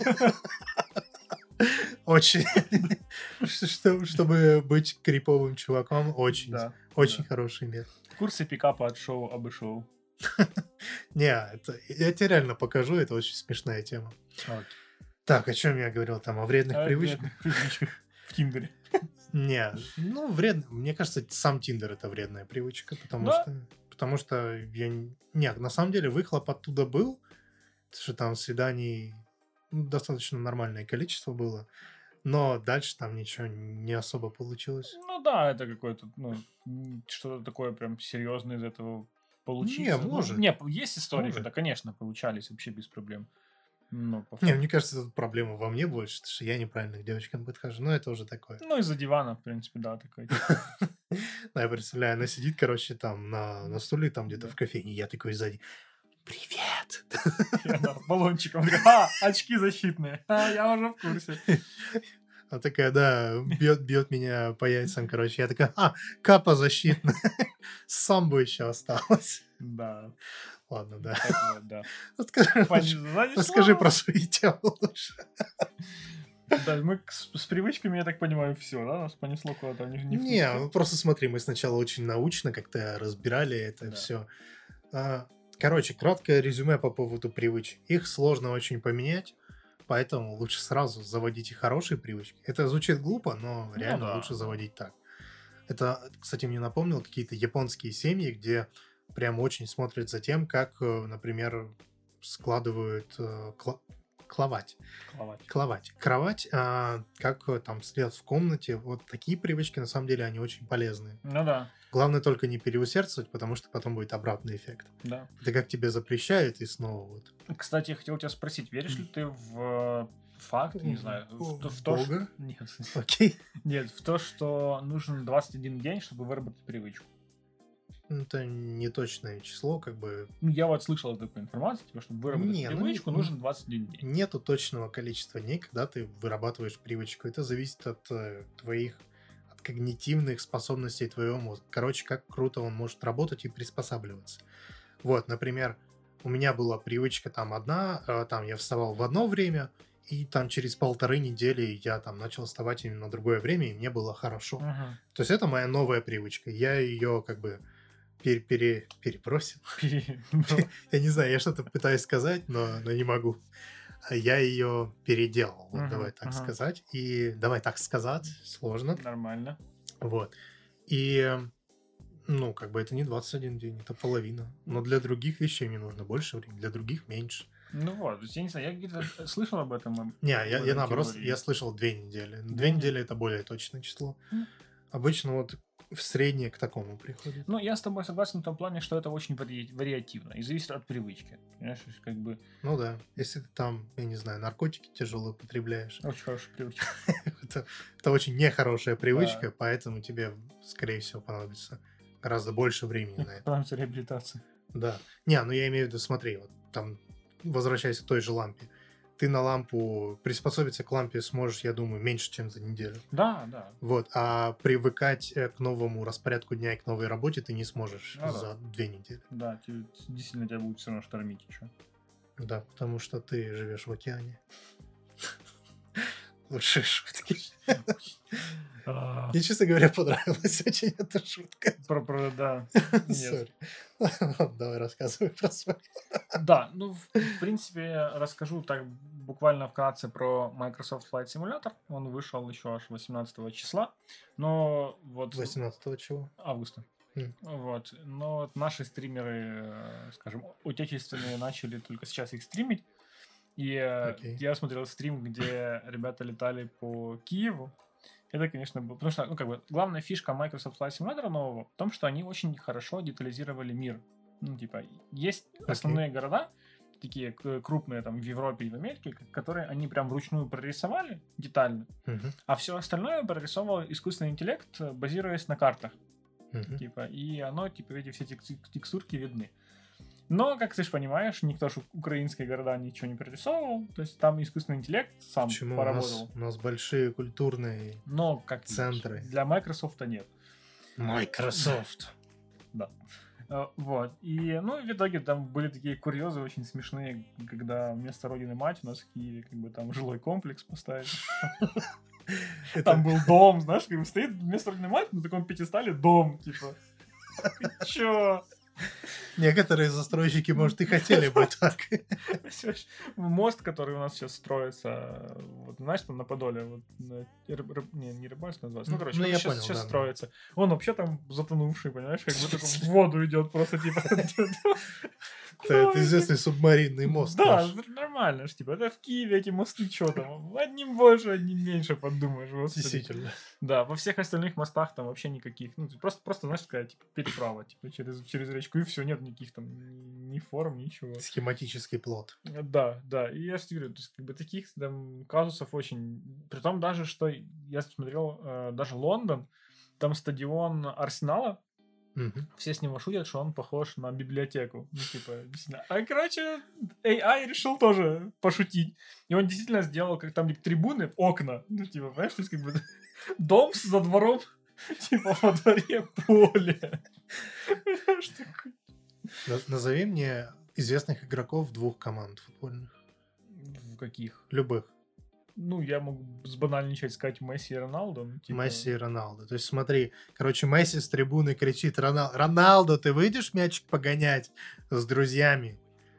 Очень. Что- Чтобы быть криповым чуваком, очень, Да. очень да. хороший метод. Курсы пикапа от шоу об шоу. Не, это, я тебе реально покажу, это очень смешная тема. Так, о чем я говорил там, о вредных А, привычках? вредных привычках в Тиндере. Не, ну, вредно. Мне кажется, сам Тиндер это вредная привычка, потому Да? что. Потому что я. не- Нет, на самом деле выхлоп оттуда был, потому что там свиданий ну, достаточно нормальное количество было. Но дальше там ничего не особо получилось. Ну да, это какое-то, ну, что-то такое прям серьезное из этого получится. Не, может. Ну, не, есть истории, может. когда, конечно, получались вообще без проблем. Но по Не, факту... мне кажется, это проблема во мне больше, потому что я неправильно к девочкам подхожу. Но это уже такое. Ну, из-за дивана, в принципе, да, такой. Да, я представляю, она сидит, короче, там на, на стуле, там где-то Да. в кофейне, я такой сзади. Привет! И она баллончиком. А, очки защитные. А, я уже в курсе. Она такая, да, бьет, бьет меня по яйцам, короче. Я такая, а, капа защитная. Сам бы еще осталось. Да. Ладно, да. Так вот, да. Расскажи, Понеслась. расскажи про свои темы лучше. Да, мы с, с привычками, я так понимаю, все, да? Нас понесло куда-то. Не, не, в ту Не, сторону. ну просто смотри, мы сначала очень научно как-то разбирали это Да. все. Короче, краткое резюме по поводу привычек. Их сложно очень поменять, поэтому лучше сразу заводите хорошие привычки. Это звучит глупо, но Ну реально да, лучше да. заводить так. Это, кстати, мне напомнило какие-то японские семьи, где прям очень смотрят за тем, как, э, например, складывают э, кла- кровать. Кровать. Кровать. Кровать, а, как э, там стоят в комнате. Вот такие привычки, на самом деле, они очень полезные. Ну да, Главное только не переусердствовать, потому что потом будет обратный эффект. да. Это как тебе запрещают, и снова вот. Кстати, я хотел тебя спросить, веришь ли ты в факт, не знаю, в, то- в то, что... Бога? Нет, Окей. нет, в то, что нужен двадцать один день, чтобы выработать привычку. Ну, это не точное число, как бы. Ну, я вот слышал такую информацию, типа, чтобы выработать Не, ну, привычку, не- нужен двадцать один день. Нету точного количества дней, когда ты вырабатываешь привычку. Это зависит от э, твоих от когнитивных способностей твоего мозга. Короче, как круто он может работать и приспосабливаться. Вот, например, у меня была привычка там одна, э, там я вставал в одно время, и там через полторы недели я там начал вставать именно на другое время, и мне было хорошо. Мгм. То есть это моя новая привычка. Я ее как бы пере- пере- перепросил. Пере- ну, Я не знаю, я что-то пытаюсь сказать, но, но не могу. А Я ее переделал, вот Мгм, давай так ага. сказать. И давай так сказать, сложно. Нормально. Вот. И, ну, как бы это не двадцать один день, это половина. Но для других вещей мне нужно больше времени, для других меньше. Ну вот, то есть я не знаю, я где-то слышал об этом. об- Не, я, об я этой наоборот, теории. я слышал две недели. Две Две недели это более точное число. М. Обычно вот в среднее к такому приходит. Ну, я с тобой согласен в том плане, что это очень вари- вариативно и зависит от привычки. Понимаешь, то есть как бы Ну да, если ты там, я не знаю, наркотики тяжелые употребляешь, очень хорошая привычка. это, это очень нехорошая привычка, Да. поэтому тебе, скорее всего, понадобится гораздо больше времени на это. Понадобится реабилитация. Да. Не, ну я имею в виду, смотри, вот там, возвращаясь к той же лампе. Ты на лампу, приспособиться к лампе сможешь, я думаю, меньше, чем за неделю. Да, да. Вот, а привыкать э, к новому распорядку дня и к новой работе ты не сможешь Ну да. за две недели. Да, тебе- действительно тебя будет все равно штормить еще. Да, потому что ты живешь в океане. Лучшие шутки. Мне, честно говоря, понравилась очень эта шутка. Про, про, да. Нет. Сори. Ладно, давай рассказывай про свой. Да, ну, в, в принципе, расскажу так буквально вкратце про Microsoft Flight Simulator. Он вышел еще аж восемнадцатого числа, но вот... восемнадцатого чего? августа. М. Вот. Но вот наши стримеры, э, скажем, отечественные, начали только сейчас их стримить. И э, Окей. я смотрел стрим, где ребята летали по Киеву. Это, конечно, было... Потому что, ну, как бы, главная фишка Microsoft Flight Simulator нового в том, что они очень хорошо детализировали мир. Ну, типа, есть основные города, такие к- крупные, там, в Европе и в Америке, к- которые они прям вручную прорисовали детально, Мгм, а все остальное прорисовывал искусственный интеллект, э, базируясь на картах. мгм. Типа, и оно, типа, эти все тек- тек- текстурки видны. Но, как ты же понимаешь, никто же украинские города ничего не прорисовывал. То есть там искусственный интеллект сам Почему? У поработал. нас, у нас большие культурные Но, как видишь, центры. для Microsoft нет. Microsoft. Э, Вот. И, ну, в итоге там были такие курьезы очень смешные, когда вместо родины мать у нас в Киеве как бы там жилой комплекс поставили. Там был дом, знаешь, как бы стоит вместо родины мать на таком пьедестале дом, типа. Ты чё? Некоторые застройщики, может, и хотели бы так. Мост, который у нас сейчас строится, вот знаешь, там на Подоле, вот, на, рыб, не, не Рыбальск называется, ну, короче, ну, он сейчас, понял, сейчас да, строится. Да. Он вообще там затонувший, понимаешь, как будто в воду идет просто, типа... Это известный субмаринный мост. Да, нормально, типа, это в Киеве эти мосты, что там, одним больше, одним меньше, подумаешь. Действительно. Да, во всех остальных мостах там вообще никаких, ну, просто, просто знаешь, такая, типа, переправа, типа, через, через речку, и все, нет никаких там ни форм, ничего. Схематический плот. Да, да, и я же тебе говорю, то есть, как бы, таких там казусов очень... Притом даже, что я смотрел, э, даже Лондон, там стадион Арсенала, угу. Все с него шутят, что он похож на библиотеку. Ну, типа, действительно. А, короче, эй ай решил тоже пошутить. И он действительно сделал, как там трибуны, окна. Ну, типа, понимаешь, то есть, как бы, дом за двором, типа, во дворе поле. Назови мне известных игроков двух команд футбольных. В каких? Любых. Ну, я могу сбанальничать, сказать Месси и Роналдо. Ну, типа... Месси и Роналдо. То есть смотри, короче, Месси с трибуны кричит: Роналдо, Роналдо, ты выйдешь мячик погонять с друзьями?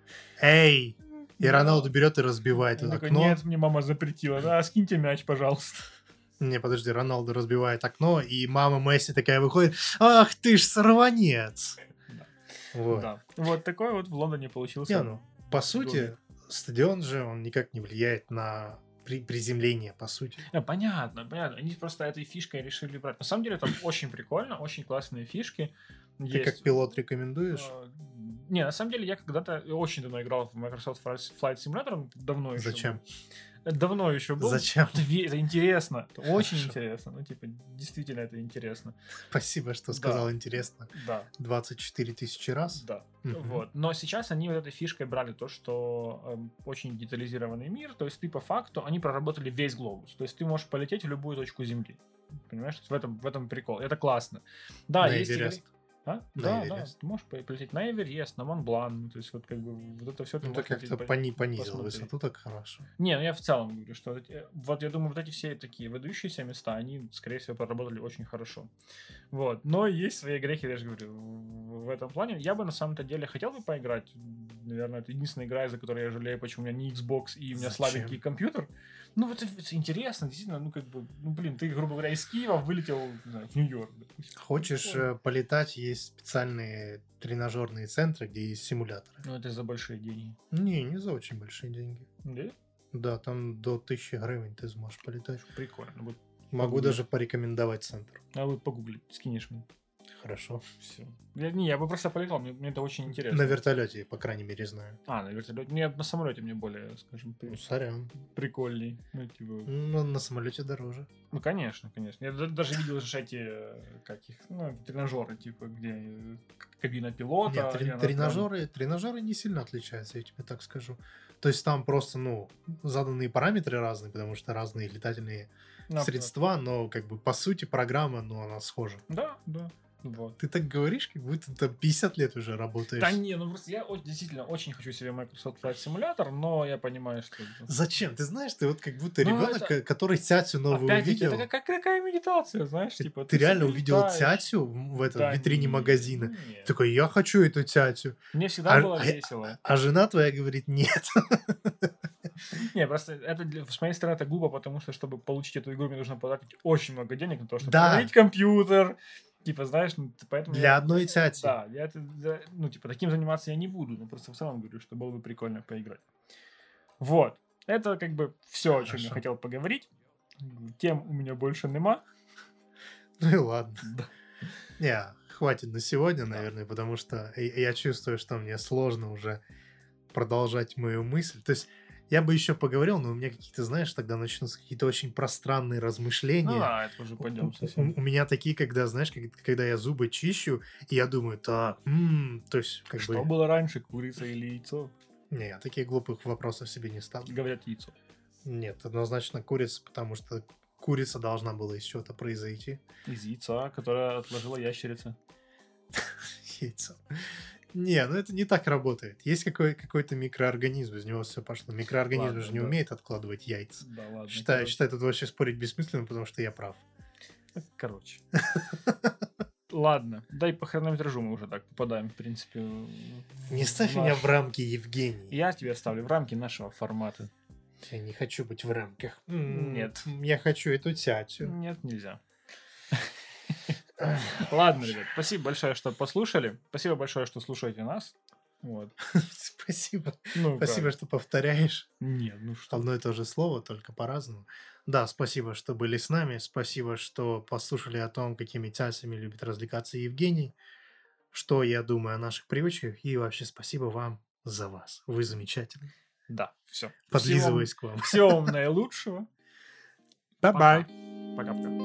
Эй! И да. Роналдо берет и разбивает окно. Такой, нет, мне мама запретила. Да, скиньте мяч, пожалуйста. Не, подожди, Роналдо разбивает окно, и мама Месси такая выходит: ах ты ж сорванец! Да. Вот. Да. Вот такой вот в Лондоне получился. Не, ну, по сути, стадион же, он никак не влияет на при приземление, по сути. Да, понятно, понятно. Они просто этой фишкой решили брать. На самом деле, там очень прикольно, очень классные фишки. Ты есть. Как пилот рекомендуешь? Не, на самом деле, я когда-то очень давно играл в Microsoft Flight Simulator. Давно еще. Зачем? Был. Давно еще был. Зачем? Это интересно. Это очень интересно. Ну, типа, действительно это интересно. Спасибо, что сказал да. интересно. Да. двадцать четыре тысячи раз? Да. Угу. Вот. Но сейчас они вот этой фишкой брали то, что э, очень детализированный мир. То есть ты по факту, они проработали весь глобус. То есть ты можешь полететь в любую точку Земли. Понимаешь? В этом, в этом прикол. Это классно. Да, на есть Эверест. игры... А? На да, Эверест. да, ты можешь полететь на Эверест, на Монблан, то есть вот как бы вот это все ты ну, можешь как-то пони- понизил высоту, так хорошо. Не, ну я в целом говорю, что вот я думаю, вот эти все такие выдающиеся места, они, скорее всего, проработали очень хорошо. Вот, но есть свои грехи, я же говорю, в этом плане. Я бы на самом-то деле хотел бы поиграть, наверное, это единственная игра, из-за которой я жалею, почему у меня не Xbox и у меня Зачем? Слабенький компьютер. Ну, вот это, это интересно, действительно, ну, как бы, ну, блин, ты, грубо говоря, из Киева вылетел, не знаю, в Нью-Йорк. Допустим. Хочешь ну, полетать, есть специальные тренажерные центры, где есть симуляторы. Ну, это за большие деньги. Не, не за очень большие деньги. Да? Да, там до тысячи гривен ты сможешь полетать. Прикольно. Вот могу погуглить. Даже порекомендовать центр. А вот погуглить, скинешь мне. Хорошо. Все. Я, не, я бы просто полетал, мне, мне это очень интересно. На вертолете, по крайней мере, знаю. А, на вертолете. Нет, на самолете мне более, скажем, при... ну, сорян. Прикольней. Ну, типа... ну, на самолете дороже. Ну, конечно, конечно. Я даже видел же эти, как их, ну, тренажеры, типа, где кабина пилота. Нет, трен- тренажеры, прям... тренажеры не сильно отличаются, я тебе так скажу. То есть там просто, ну, заданные параметры разные, потому что разные летательные ну, средства, да. Но, как бы, по сути, программа, ну, она схожа. Да, да. Вот. Ты так говоришь, как будто ты пятьдесят лет уже работаешь. Да не, ну просто я действительно очень хочу себе Microsoft Flight Simulator, но я понимаю, что... Зачем? Ты знаешь, ты вот как будто ну, ребенок, это... который Тятю новую Опять увидел. Это как какая медитация, знаешь? Ты, типа, ты, ты реально летаешь. увидел Тятю в этом да витрине нет, магазина. нет. Такой, я хочу эту Тятю. Мне всегда а, было а, весело. А, а жена твоя говорит, нет. Не, просто это с моей стороны это глупо, потому что, чтобы получить эту игру, мне нужно потратить очень много денег на то, чтобы да. установить компьютер. Типа, знаешь, ну, поэтому... Для я, одной тяти. Да, я это, ну, типа, таким заниматься я не буду, но просто в целом говорю, что было бы прикольно поиграть. Вот. Это как бы все, о чем я хотел поговорить. Тем у меня больше нема. Ну и ладно. Да. Не, хватит на сегодня, наверное, потому что я чувствую, что мне сложно уже продолжать мою мысль. То есть я бы еще поговорил, но у меня какие-то, знаешь, тогда начнутся какие-то очень пространные размышления. Ну да, это уже пойдем совсем. У, у меня такие, когда, знаешь, как, когда я зубы чищу, и я думаю, так, м-м", то есть как Что бы... было раньше, курица или яйцо? Не, я таких глупых вопросов себе не ставлю. Говорят, яйцо. Нет, однозначно курица, потому что курица должна была из чего-то произойти. Из яйца, которое отложила ящерица. Яйцо. Не, ну это не так работает. Есть какой- какой-то микроорганизм, из него все пошло. Микроорганизм Ладно, же не да. умеет откладывать яйца. Да ладно. Считаю, считаю, тут вообще спорить бессмысленно, потому что я прав. Короче. Ладно, дай по хронометражу мы уже так попадаем, в принципе. Не ставь наш... меня в рамки, Евгений. Я тебя ставлю в рамки нашего формата. Я не хочу быть в рамках. Нет. Я хочу эту тятю. Нет, нельзя. Ладно, ребят, спасибо большое, что послушали. Спасибо большое, что слушаете нас. Вот. Спасибо. Ну, спасибо, как? Что повторяешь. Нет, ну что. Одно и то же слово, только по-разному. Да, спасибо, что были с нами. Спасибо, что послушали о том, какими тясами любит развлекаться Евгений. Что я думаю о наших привычках. И вообще спасибо вам за вас. Вы замечательны. Да, все. Подлизываюсь к вам. Всего вам наилучшего. Bye-bye. Пока-пока.